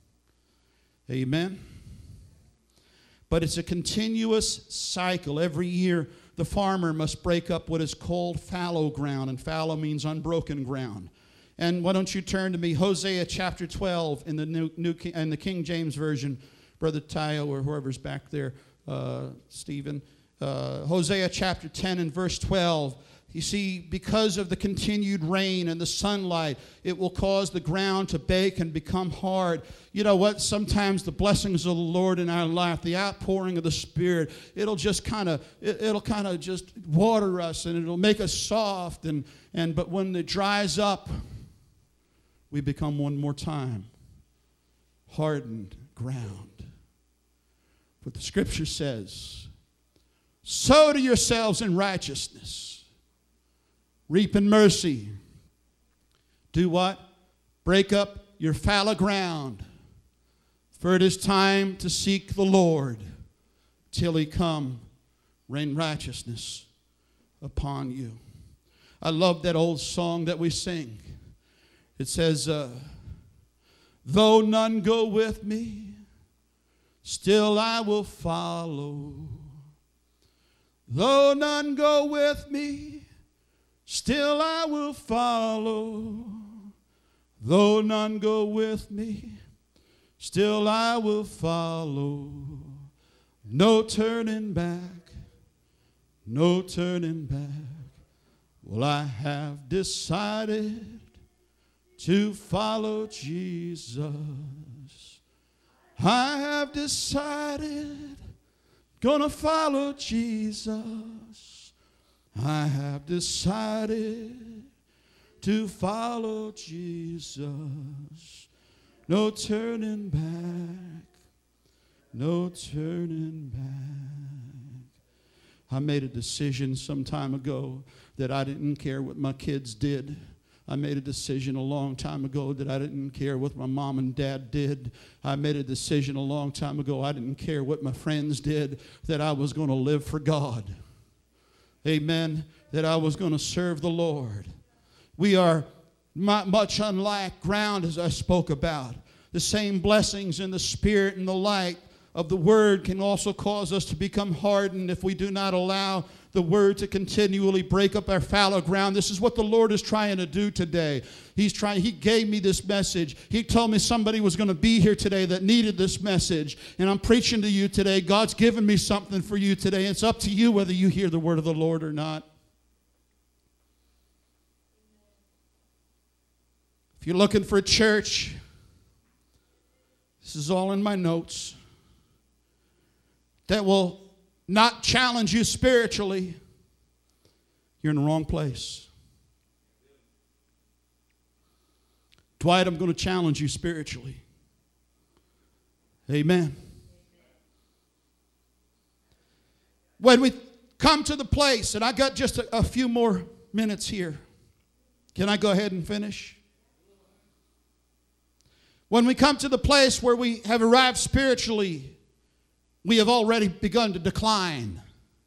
Amen. But it's a continuous cycle. Every year, the farmer must break up what is called fallow ground, and fallow means unbroken ground. And why don't you turn to me, Hosea chapter twelve in the new, new in the King James Version, Brother Tayo or whoever's back there, uh, Stephen. Uh, Hosea chapter ten and verse twelve. You see, because of the continued rain and the sunlight, it will cause the ground to bake and become hard. You know what? Sometimes the blessings of the Lord in our life, the outpouring of the Spirit, it'll just kind of, it, it'll kind of just water us, and it'll make us soft. And, and but when it dries up, we become one more time hardened ground. But the Scripture says, sow to yourselves in righteousness. Reap in mercy. Do what? Break up your fallow ground. For it is time to seek the Lord till he come, rain righteousness upon you. I love that old song that we sing. It says, uh, though none go with me, still I will follow. Though none go with me, still I will follow. Though none go with me, still I will follow. No turning back, no turning back. Well, I have decided to follow Jesus. I have decided, gonna follow Jesus. I have decided to follow Jesus. No turning back, no turning back. I made a decision some time ago that I didn't care what my kids did. I made a decision a long time ago that I didn't care what my mom and dad did. I made a decision a long time ago I didn't care what my friends did, that I was going to live for God. Amen. That I was going to serve the Lord. We are much unlike ground, as I spoke about. The same blessings in the Spirit and the light of the Word can also cause us to become hardened if we do not allow the Word to continually break up our fallow ground. This is what the Lord is trying to do today. He's trying. He gave me this message. He told me somebody was going to be here today that needed this message. And I'm preaching to you today. God's given me something for you today. It's up to you whether you hear the word of the Lord or not. If you're looking for a church, this is all in my notes, that will not challenge you spiritually, you're in the wrong place. Dwight, I'm going to challenge you spiritually. Amen. When we come to the place, and I got just a, a few more minutes here. Can I go ahead and finish? When we come to the place where we have arrived spiritually, we have already begun to decline.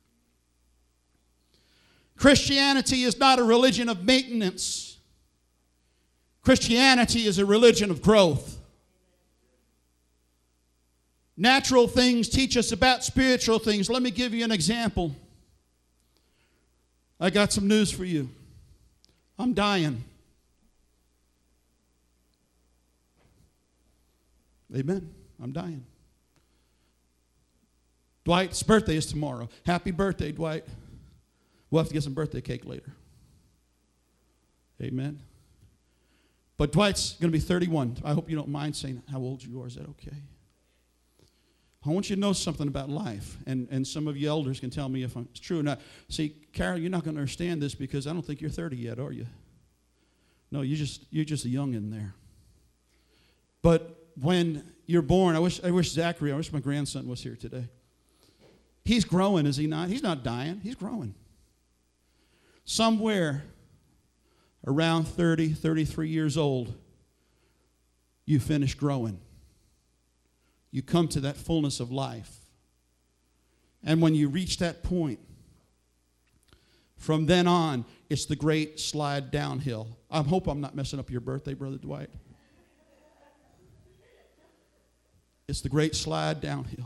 Christianity is not a religion of maintenance. Christianity is a religion of growth. Natural things teach us about spiritual things. Let me give you an example. I got some news for you. I'm dying. Amen. I'm dying. Dwight's birthday is tomorrow. Happy birthday, Dwight. We'll have to get some birthday cake later. Amen. But Dwight's going to be thirty-one. I hope you don't mind saying how old you are. Is that okay? I want you to know something about life, and, and some of you elders can tell me if it's true or not. See, Carol, you're not going to understand this because I don't think you're thirty yet, are you? No, you're just you're just a young in there. But when you're born, I wish I wish Zachary, I wish my grandson was here today. He's growing, is he not? He's not dying. He's growing. Somewhere around thirty, thirty-three years old, you finish growing. You come to that fullness of life. And when you reach that point, from then on, it's the great slide downhill. I hope I'm not messing up your birthday, Brother Dwight. It's the great slide downhill.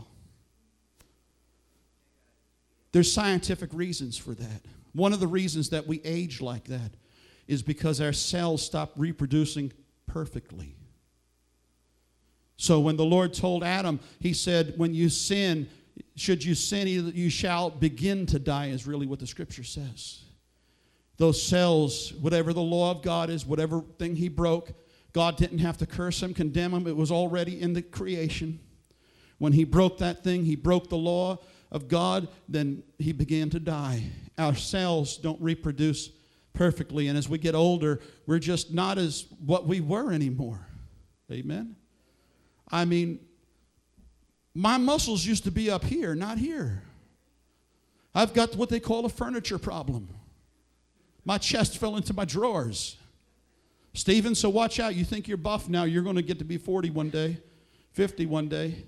There's scientific reasons for that. One of the reasons that we age like that is because our cells stop reproducing perfectly. So when the Lord told Adam, he said, when you sin, should you sin, you shall begin to die, is really what the scripture says. Those cells, whatever the law of God is, whatever thing he broke, God didn't have to curse him, condemn him. It was already in the creation. When he broke that thing, he broke the law of God, then he began to die. Our cells don't reproduce perfectly, and as we get older, we're just not as what we were anymore. Amen? I mean, my muscles used to be up here, not here. I've got what they call a furniture problem. My chest fell into my drawers. Stephen, so watch out. You think you're buff now. You're going to get to be forty one day, fifty one day.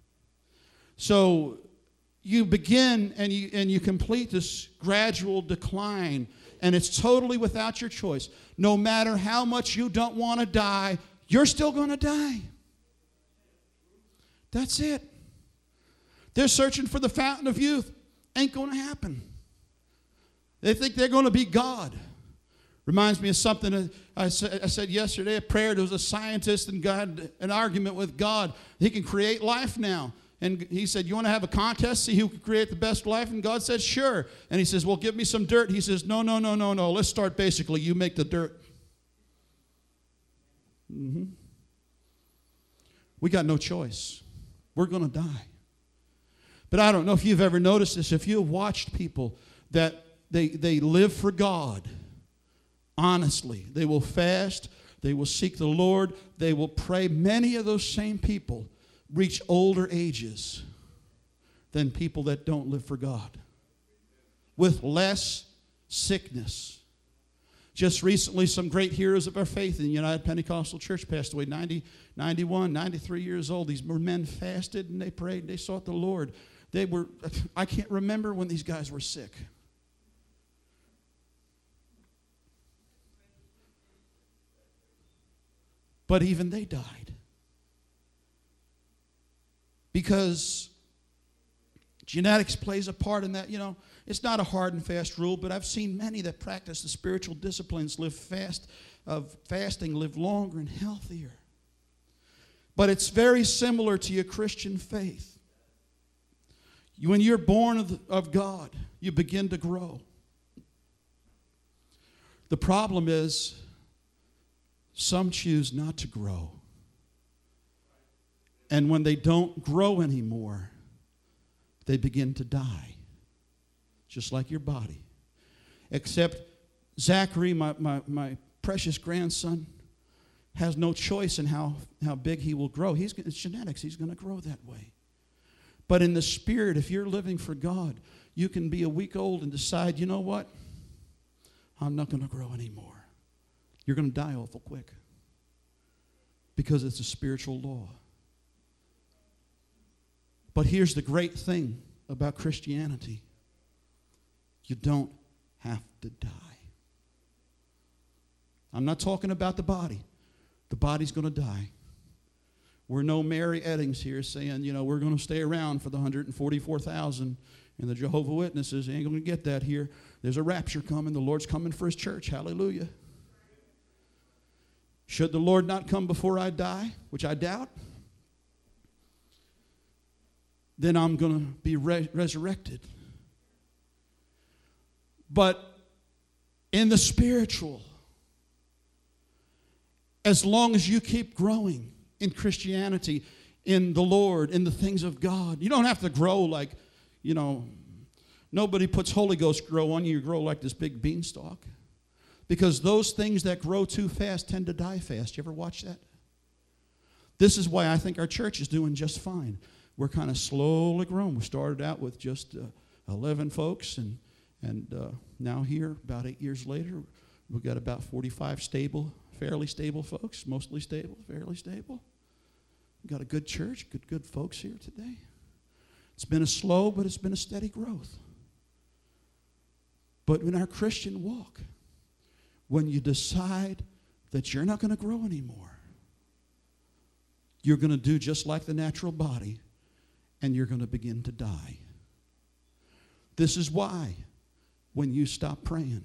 So you begin and you, and you complete this gradual decline, and it's totally without your choice. No matter how much you don't want to die, you're still going to die. That's it. They're searching for the fountain of youth. Ain't going to happen. They think they're going to be God. Reminds me of something that I said, I said yesterday, a prayer. There was a scientist and God, an argument with God. He can create life now. And he said, you want to have a contest, see who can create the best life? And God said, sure. And he says, well, give me some dirt. He says, no, no, no, no, no. Let's start basically. You make the dirt. Mm-hmm. We got no choice. We're going to die. But I don't know if you've ever noticed this. If you've watched people that they, they live for God, honestly, they will fast, they will seek the Lord, they will pray. Many of those same people reach older ages than people that don't live for God, with less sickness. Just recently, some great heroes of our faith in the United Pentecostal Church passed away, ninety, ninety-one, ninety-three years old. These men fasted and they prayed and they sought the Lord. They were, I can't remember when these guys were sick. But even they died. Because genetics plays a part in that. You know, it's not a hard and fast rule, but I've seen many that practice the spiritual disciplines, live fast, of fasting, live longer and healthier. But it's very similar to your Christian faith. When you're born of, the, of God, you begin to grow. The problem is, some choose not to grow. And when they don't grow anymore, they begin to die. Just like your body. Except Zachary, my, my, my precious grandson, has no choice in how, how big he will grow. He's, it's genetics. He's going to grow that way. But in the spirit, if you're living for God, you can be a week old and decide, you know what? I'm not going to grow anymore. You're going to die awful quick because it's a spiritual law. But here's the great thing about Christianity. You don't have to die. I'm not talking about the body. The body's going to die. We're no Mary Eddings here saying, you know, we're going to stay around for the one hundred forty-four thousand and the Jehovah's Witnesses. Ain't going to get that here. There's a rapture coming. The Lord's coming for his church. Hallelujah. Should the Lord not come before I die, which I doubt, then I'm going to be re- resurrected. But in the spiritual, as long as you keep growing in Christianity, in the Lord, in the things of God, you don't have to grow like, you know, nobody puts Holy Ghost grow on you. You grow like this big beanstalk. Because those things that grow too fast tend to die fast. You ever watch that? This is why I think our church is doing just fine. We're kind of slowly growing. We started out with just uh, eleven folks, and and uh, now here, about eight years later, we've got about forty-five stable, fairly stable folks, mostly stable, fairly stable. We've got a good church, good, good folks here today. It's been a slow, but it's been a steady growth. But in our Christian walk, when you decide that you're not going to grow anymore, you're going to do just like the natural body, and you're going to begin to die. This is why when you stop praying,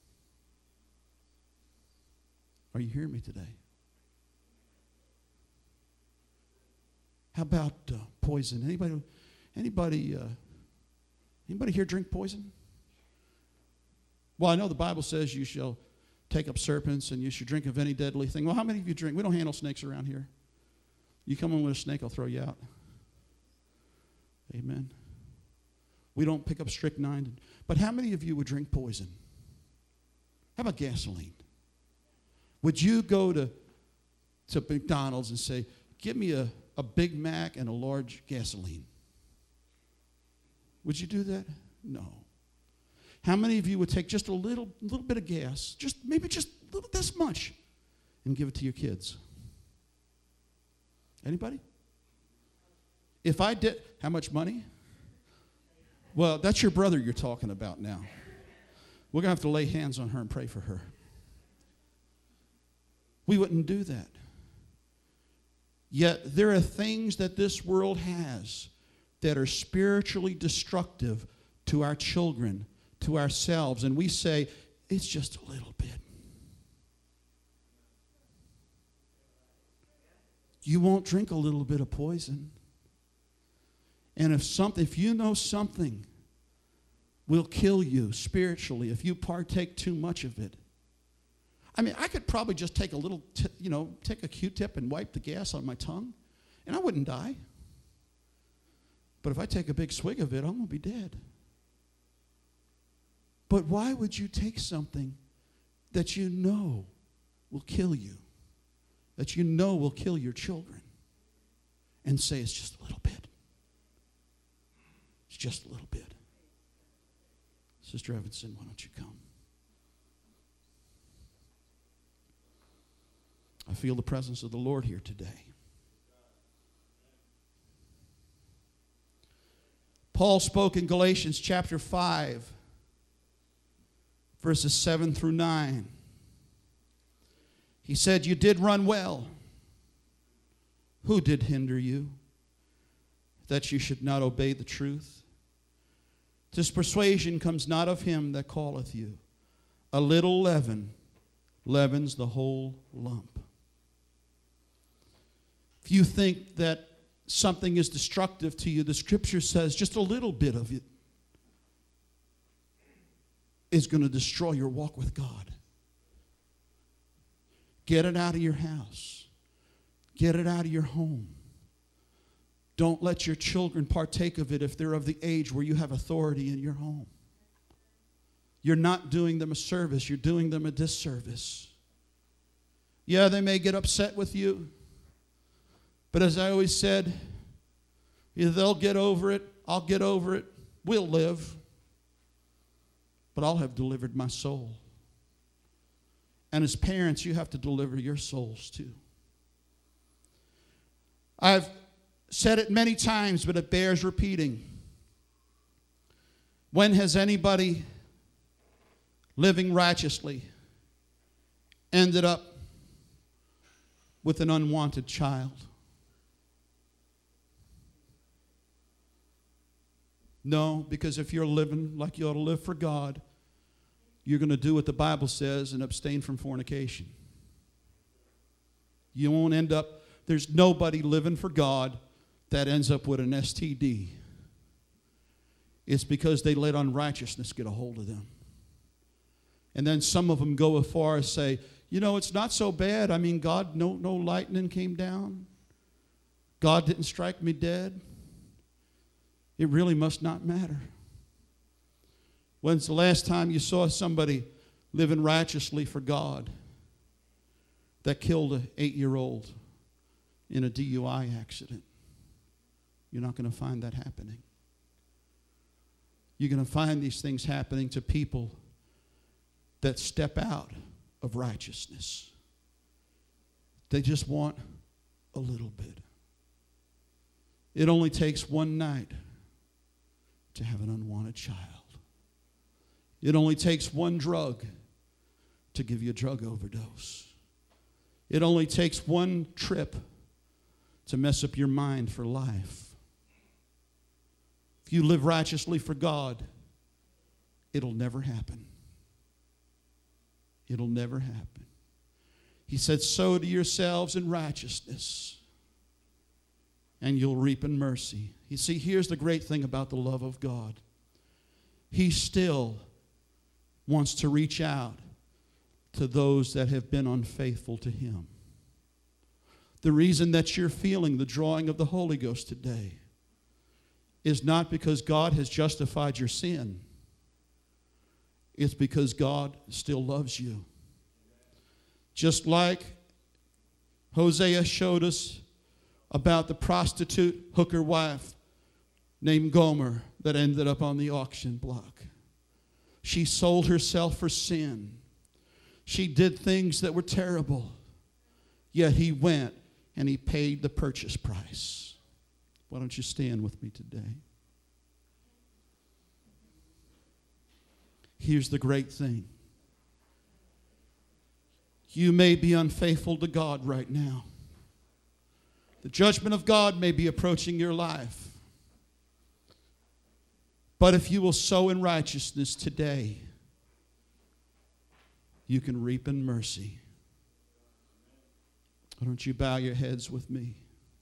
are you hearing me today? How about uh, poison? Anybody, anybody, uh, anybody here drink poison? Well, I know the Bible says you shall take up serpents and you should drink of any deadly thing. Well, how many of you drink? We don't handle snakes around here. You come in with a snake, I'll throw you out. Amen. We don't pick up strychnine. But how many of you would drink poison? How about gasoline? Would you go to, to McDonald's and say, give me a, a Big Mac and a large gasoline? Would you do that? No. How many of you would take just a little, little bit of gas, just maybe just a little this much, and give it to your kids? Anybody? If I did, how much money? Well, that's your brother you're talking about now. We're going to have to lay hands on her and pray for her. We wouldn't do that. Yet there are things that this world has that are spiritually destructive to our children, to ourselves, and we say, it's just a little bit. You won't drink a little bit of poison. And if something, if you know something will kill you spiritually, if you partake too much of it, I mean, I could probably just take a little, t- you know, take a Q-tip and wipe the gas on my tongue, and I wouldn't die. But if I take a big swig of it, I'm going to be dead. But why would you take something that you know will kill you, that you know will kill your children, and say it's just a little bit? It's just a little bit. Sister Evanson, why don't you come? I feel the presence of the Lord here today. Paul spoke in Galatians chapter five, verses seven through nine. He said, you did run well. Who did hinder you, that you should not obey the truth? This persuasion comes not of him that calleth you. A little leaven leavens the whole lump. If you think that something is destructive to you, the scripture says just a little bit of it is going to destroy your walk with God. Get it out of your house. Get it out of your home. Don't let your children partake of it if they're of the age where you have authority in your home. You're not doing them a service. You're doing them a disservice. Yeah, they may get upset with you. But as I always said, either they'll get over it, I'll get over it, we'll live. But I'll have delivered my soul. And as parents, you have to deliver your souls too. I've said it many times, but it bears repeating. When has anybody living righteously ended up with an unwanted child? No, because if you're living like you ought to live for God, you're going to do what the Bible says and abstain from fornication. You won't end up, there's nobody living for God that ends up with an S T D. It's because they let unrighteousness get a hold of them. And then some of them go as far as say, you know, it's not so bad. I mean, God, no, no lightning came down. God didn't strike me dead. It really must not matter. When's the last time you saw somebody living righteously for God that killed an eight-year-old in a D U I accident? You're not going to find that happening. You're going to find these things happening to people that step out of righteousness. They just want a little bit. It only takes one night to have an unwanted child. It only takes one drug to give you a drug overdose. It only takes one trip to mess up your mind for life. If you live righteously for God, it'll never happen. It'll never happen. He said, sow to yourselves in righteousness, and you'll reap in mercy. You see, here's the great thing about the love of God. He still wants to reach out to those that have been unfaithful to Him. The reason that you're feeling the drawing of the Holy Ghost today is not because God has justified your sin. It's because God still loves you. Just like Hosea showed us about the prostitute hooker wife named Gomer that ended up on the auction block. She sold herself for sin. She did things that were terrible. Yet he went and he paid the purchase price. Why don't you stand with me today? Here's the great thing. You may be unfaithful to God right now. The judgment of God may be approaching your life. But if you will sow in righteousness today, you can reap in mercy. Why don't you bow your heads with me?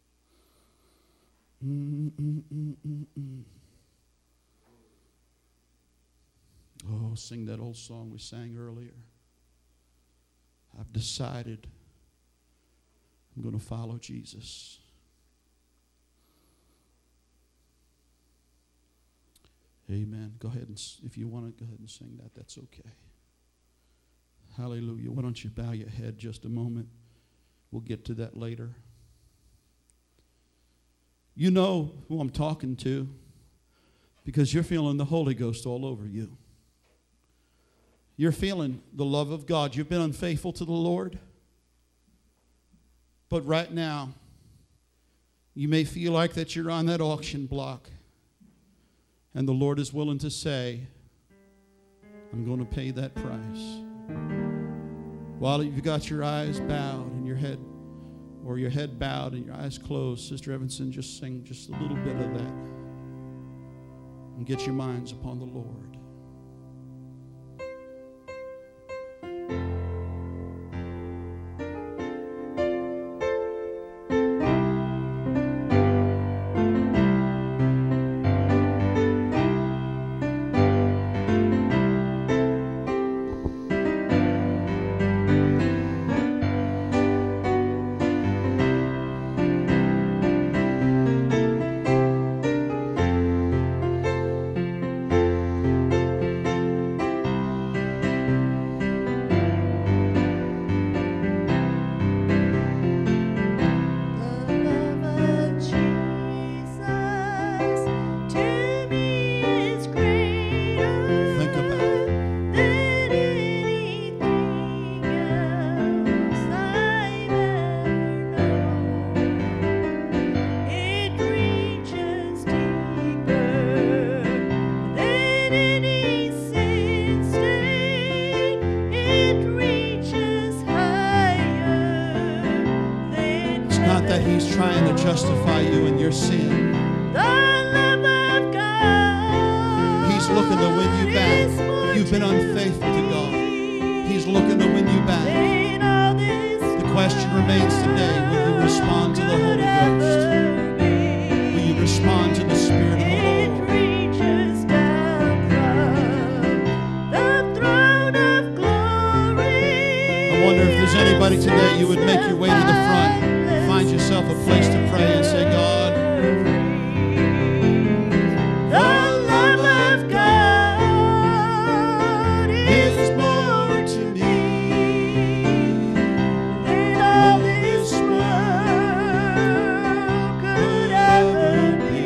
Mm, mm, mm, mm, mm. Oh, sing that old song we sang earlier. I've decided I'm going to follow Jesus. Amen. Go ahead and, if you want to go ahead and sing that, that's okay. Hallelujah. Why don't you bow your head just a moment? We'll get to that later. You know who I'm talking to because you're feeling the Holy Ghost all over you. You're feeling the love of God. You've been unfaithful to the Lord. But right now, you may feel like that you're on that auction block. And the Lord is willing to say, I'm going to pay that price. While you've got your eyes bowed and your head, or your head bowed and your eyes closed, Sister Evanson, just sing just a little bit of that. And get your minds upon the Lord. justify you in your sin. The love of God. He's looking to win you back. You've been unfaithful to God. He's looking to win you back. The question remains today, will you respond to the Holy Ghost? Will you respond to the Spirit of the Lord? I wonder if there's anybody today, you would make your way to the front, find yourself a place to pray and say, God, the love of God is more to me than all this world could ever be.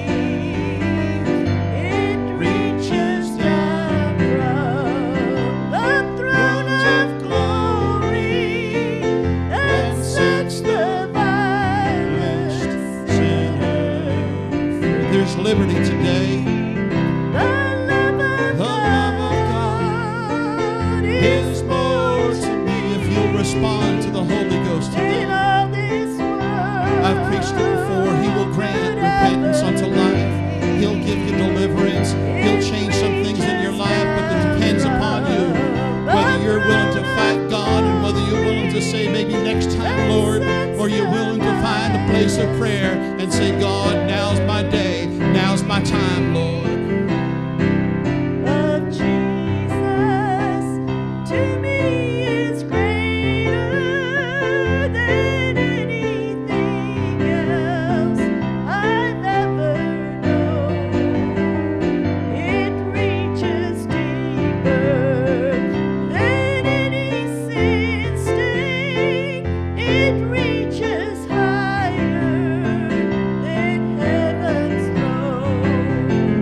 It reaches down from the throne of glory and sets the violent sinner free. there's liberty today. The love of The love of God Is more to me if you'll respond to the Holy Ghost in today. all this world. I've preached it before. He will grant repentance unto life. He'll give you deliverance. He'll change some things in your life, but it depends upon you. Whether you're willing to fight God and whether you're willing to say maybe next time, Lord, or you're willing to find a place of prayer and say, God, now's my day. Now's my time, Lord. Of Jesus to me is greater than anything else I've ever known. It reaches deeper than any sin sting. It reaches higher than heaven's throne.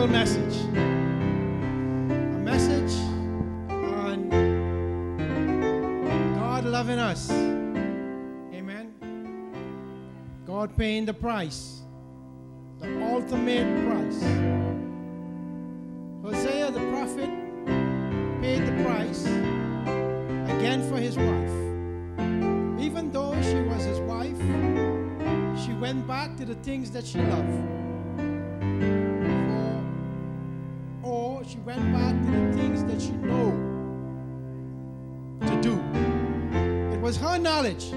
simple message. A message on God loving us. Amen. God paying the price. The ultimate price. Hosea the prophet paid the price again for his wife. Even though she was his wife, she went back to the things that she loved. For, or she went back to the things that she knew to do. It was her knowledge.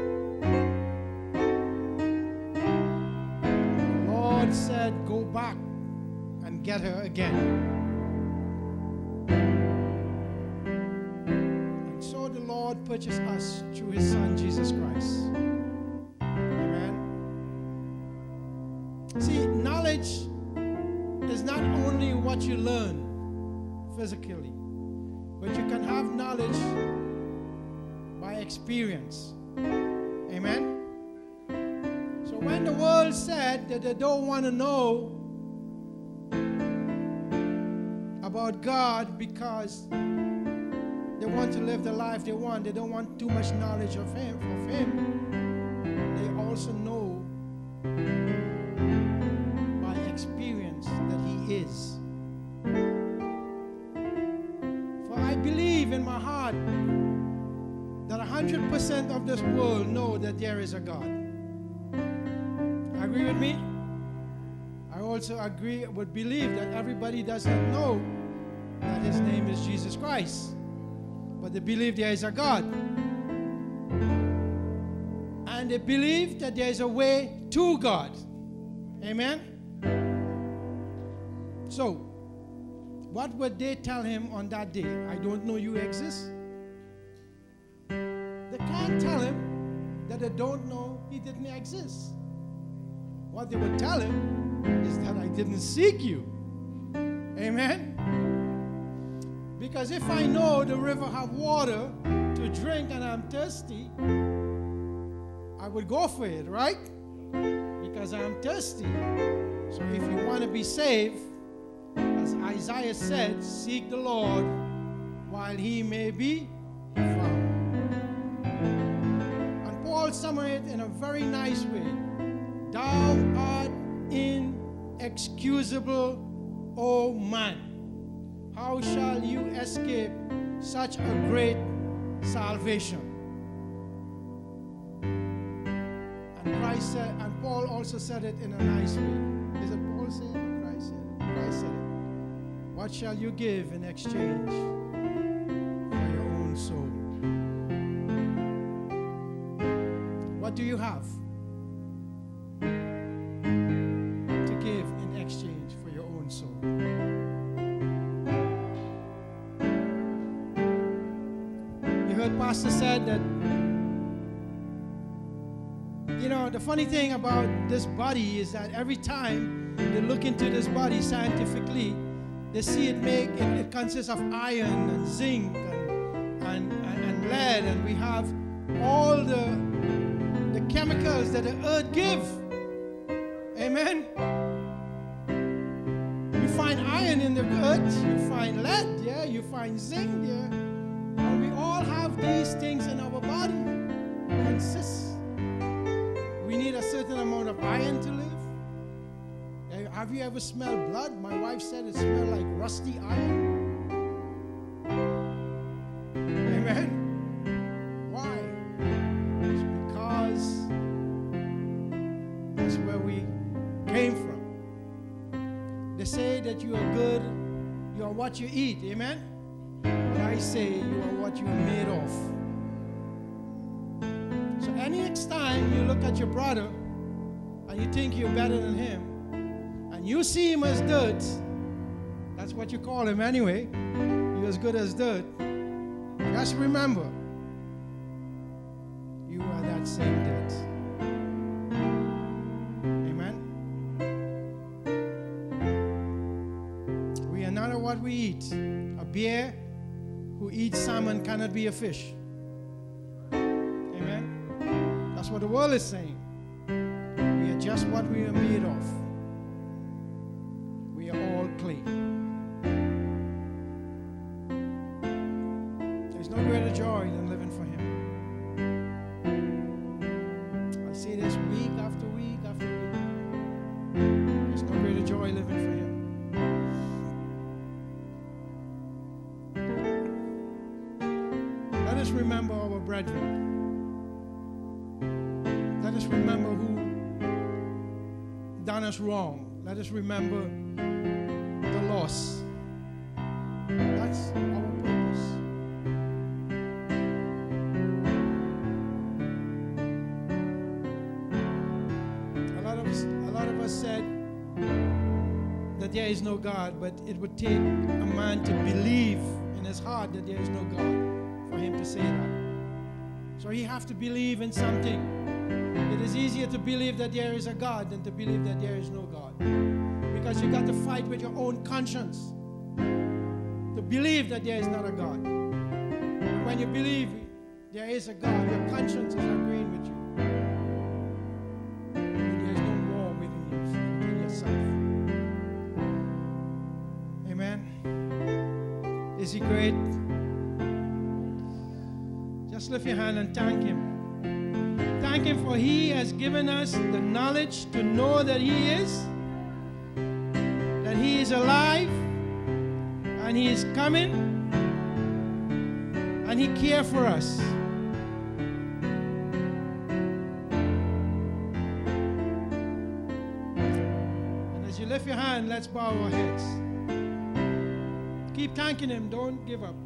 The Lord said, go back and get her again. And so the Lord purchased us through his Son, Jesus Christ. Amen. See, knowledge is not only what you learn physically, but you can have knowledge by experience. Amen. So when the world said that they don't want to know about God because they want to live the life they want, they don't want too much knowledge of him, of him, they also know by experience that he is. For I believe in my heart that one hundred percent of this world know that there is a God. Agree with me? I also agree, would believe that everybody doesn't know that his name is Jesus Christ, but they believe there is a God. And they believe that there is a way to God. Amen? So, what would they tell him on that day? I don't know you exist. They can't tell him that they don't know he didn't exist. What they would tell him is that I didn't seek you. Amen? Because if I know the river have water to drink and I'm thirsty, I would go for it, right? Because I'm thirsty. So if you want to be saved, as Isaiah said, seek the Lord while he may be found. And Paul summarized it in a very nice way. Thou art inexcusable, O man. How shall you escape such a great salvation? And Christ said, and Paul also said it in a nice way. Is it Paul saying it or Christ said it? Christ said it. What shall you give in exchange for your own soul? What do you have to give in exchange for your own soul? You heard Pastor said that, you know, the funny thing about this body is that every time they look into this body scientifically, they see it make, it, it consists of iron and zinc and, and, and, and lead, and we have all the, the chemicals that the earth gives. Amen? You find iron in the earth, you find lead, yeah, you find zinc, yeah. And we all have these things in our body. Consists. We need a certain amount of iron to live. Have you ever smelled blood? My wife said it smelled like rusty iron. Amen? Why? It's because that's where we came from. They say that you are good, you are what you eat. Amen? But I say you are what you are made of. So any next time you look at your brother and you think you're better than him, and you see him as dirt, that's what you call him anyway, you're as good as dirt, just remember, you are that same dirt. Amen? We are not what we eat. A bear who eats salmon cannot be a fish. Amen? That's what the world is saying. We are just what we are made of. We are all clay. There's no greater joy than living for him. I say this week after week after week. There's no greater joy living for him. Let us remember our brethren. Let us remember who done us wrong. Let us remember the loss. That's our purpose. A lot of us, a lot of us said that there is no God, but it would take a man to believe in his heart that there is no God for him to say that. So he have to believe in something. It is easier to believe that there is a God than to believe that there is no God. Because you got to fight with your own conscience to believe that there is not a God. When you believe there is a God, your conscience is agreeing with you. And there is no war within you, within yourself. Amen. Is he great? Just lift your hand and thank him. Thank him for he has given us the knowledge to know that he is, that he is alive, and he is coming, and he cares for us. And as you lift your hand, let's bow our heads. Keep thanking him. Don't give up.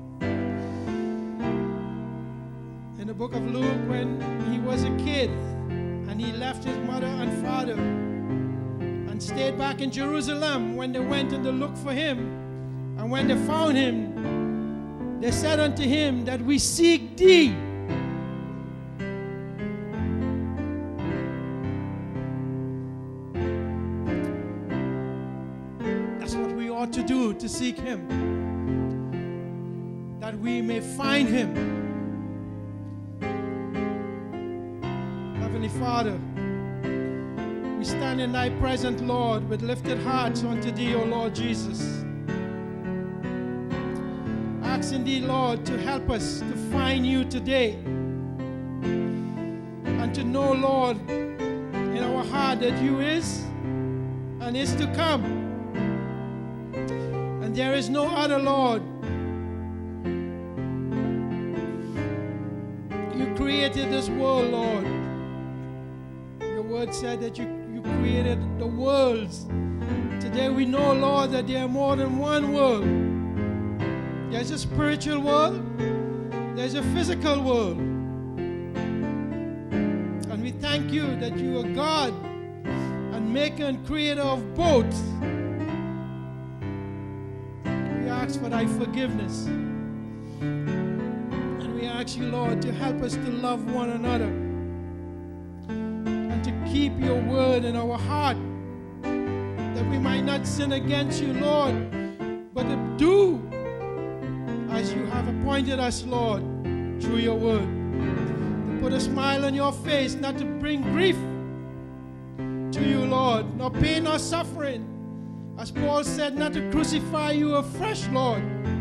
In the book of Luke, when he was a kid and he left his mother and father and stayed back in Jerusalem, when they went and they looked for him, and when they found him, they said unto him that we seek thee. That's what we ought to do, to seek him, that we may find him. Father, we stand in thy presence, Lord, with lifted hearts unto thee, O Lord Jesus. Asking thee, Lord, to help us to find you today and to know, Lord, in our heart that you is and is to come. And there is no other, Lord. You created this world, Lord. Word said that you, you created the worlds. Today we know, Lord, that there are more than one world. There's a spiritual world, there's a physical world. And we thank you that you are God and maker and creator of both. We ask for thy forgiveness. And we ask you, Lord, to help us to love one another. Keep your word in our heart, that we might not sin against you, Lord, but to do as you have appointed us, Lord, through your word. To put a smile on your face, not to bring grief to you, Lord, nor pain nor suffering. As Paul said, not to crucify you afresh, Lord,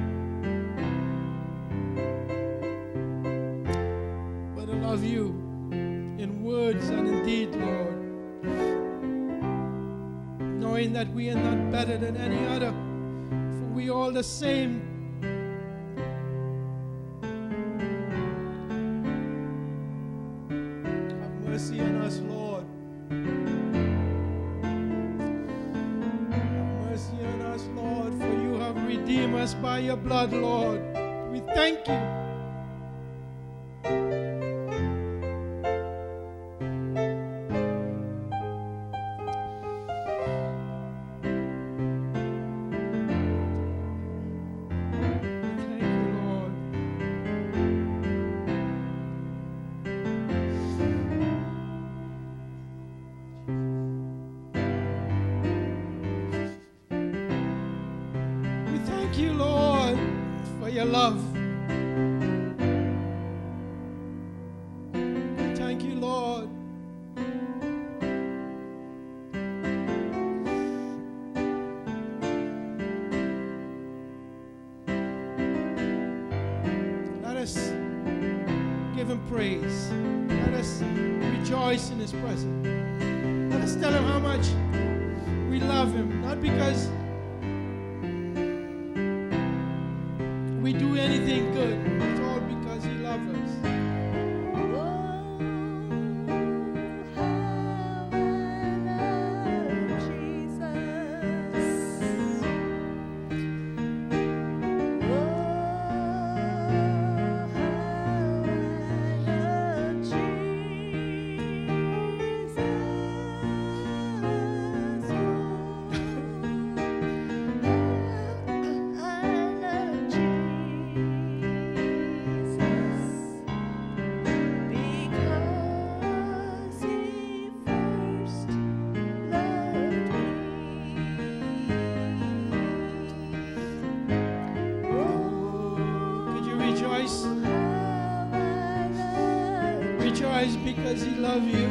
but to love you in words and in deed, Lord. Knowing that we are not better than any other, for we all the same. Have mercy on us, Lord. Have mercy on us, Lord, for you have redeemed us by your blood, Lord. We thank you. Thank you, Lord, for your love. Thank you, Lord. praise. Let us rejoice in His presence. Let us tell Him how much we love Him. Not because we do anything good. It's all because He loves us. Rejoice because He loves you.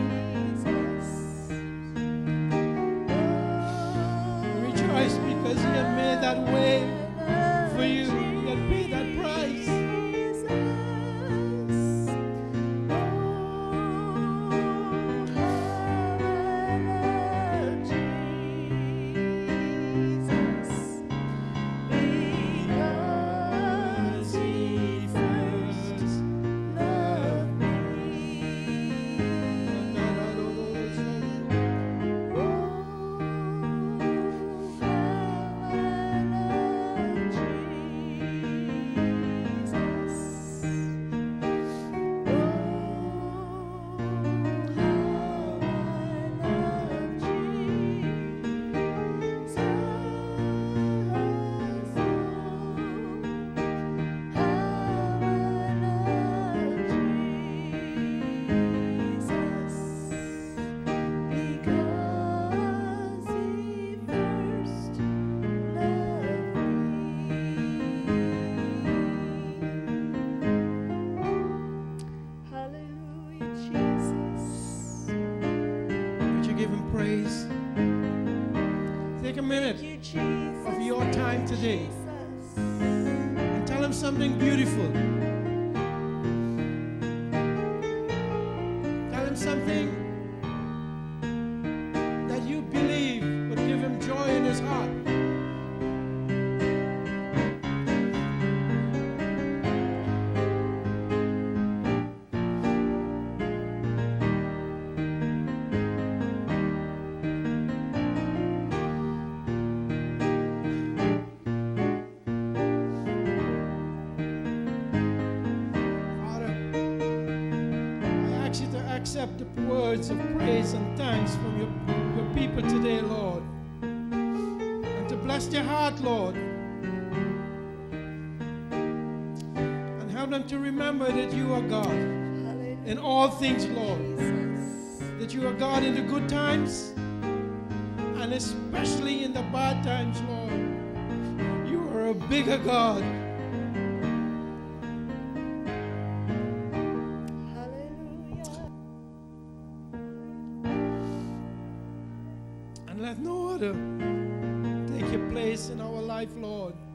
Rejoice because He had made that way for you. He had paid that price. Praise. Take a minute of your time today and tell Him something beautiful. Tell Him something that you believe would give Him joy in His heart. Accept the words of praise and thanks from your, your people today, Lord. And to bless their heart, Lord. And help them to remember that you are God in all things, Lord. That you are God in the good times and especially in the bad times, Lord. You are a bigger God. Let no other take your place in our life, Lord.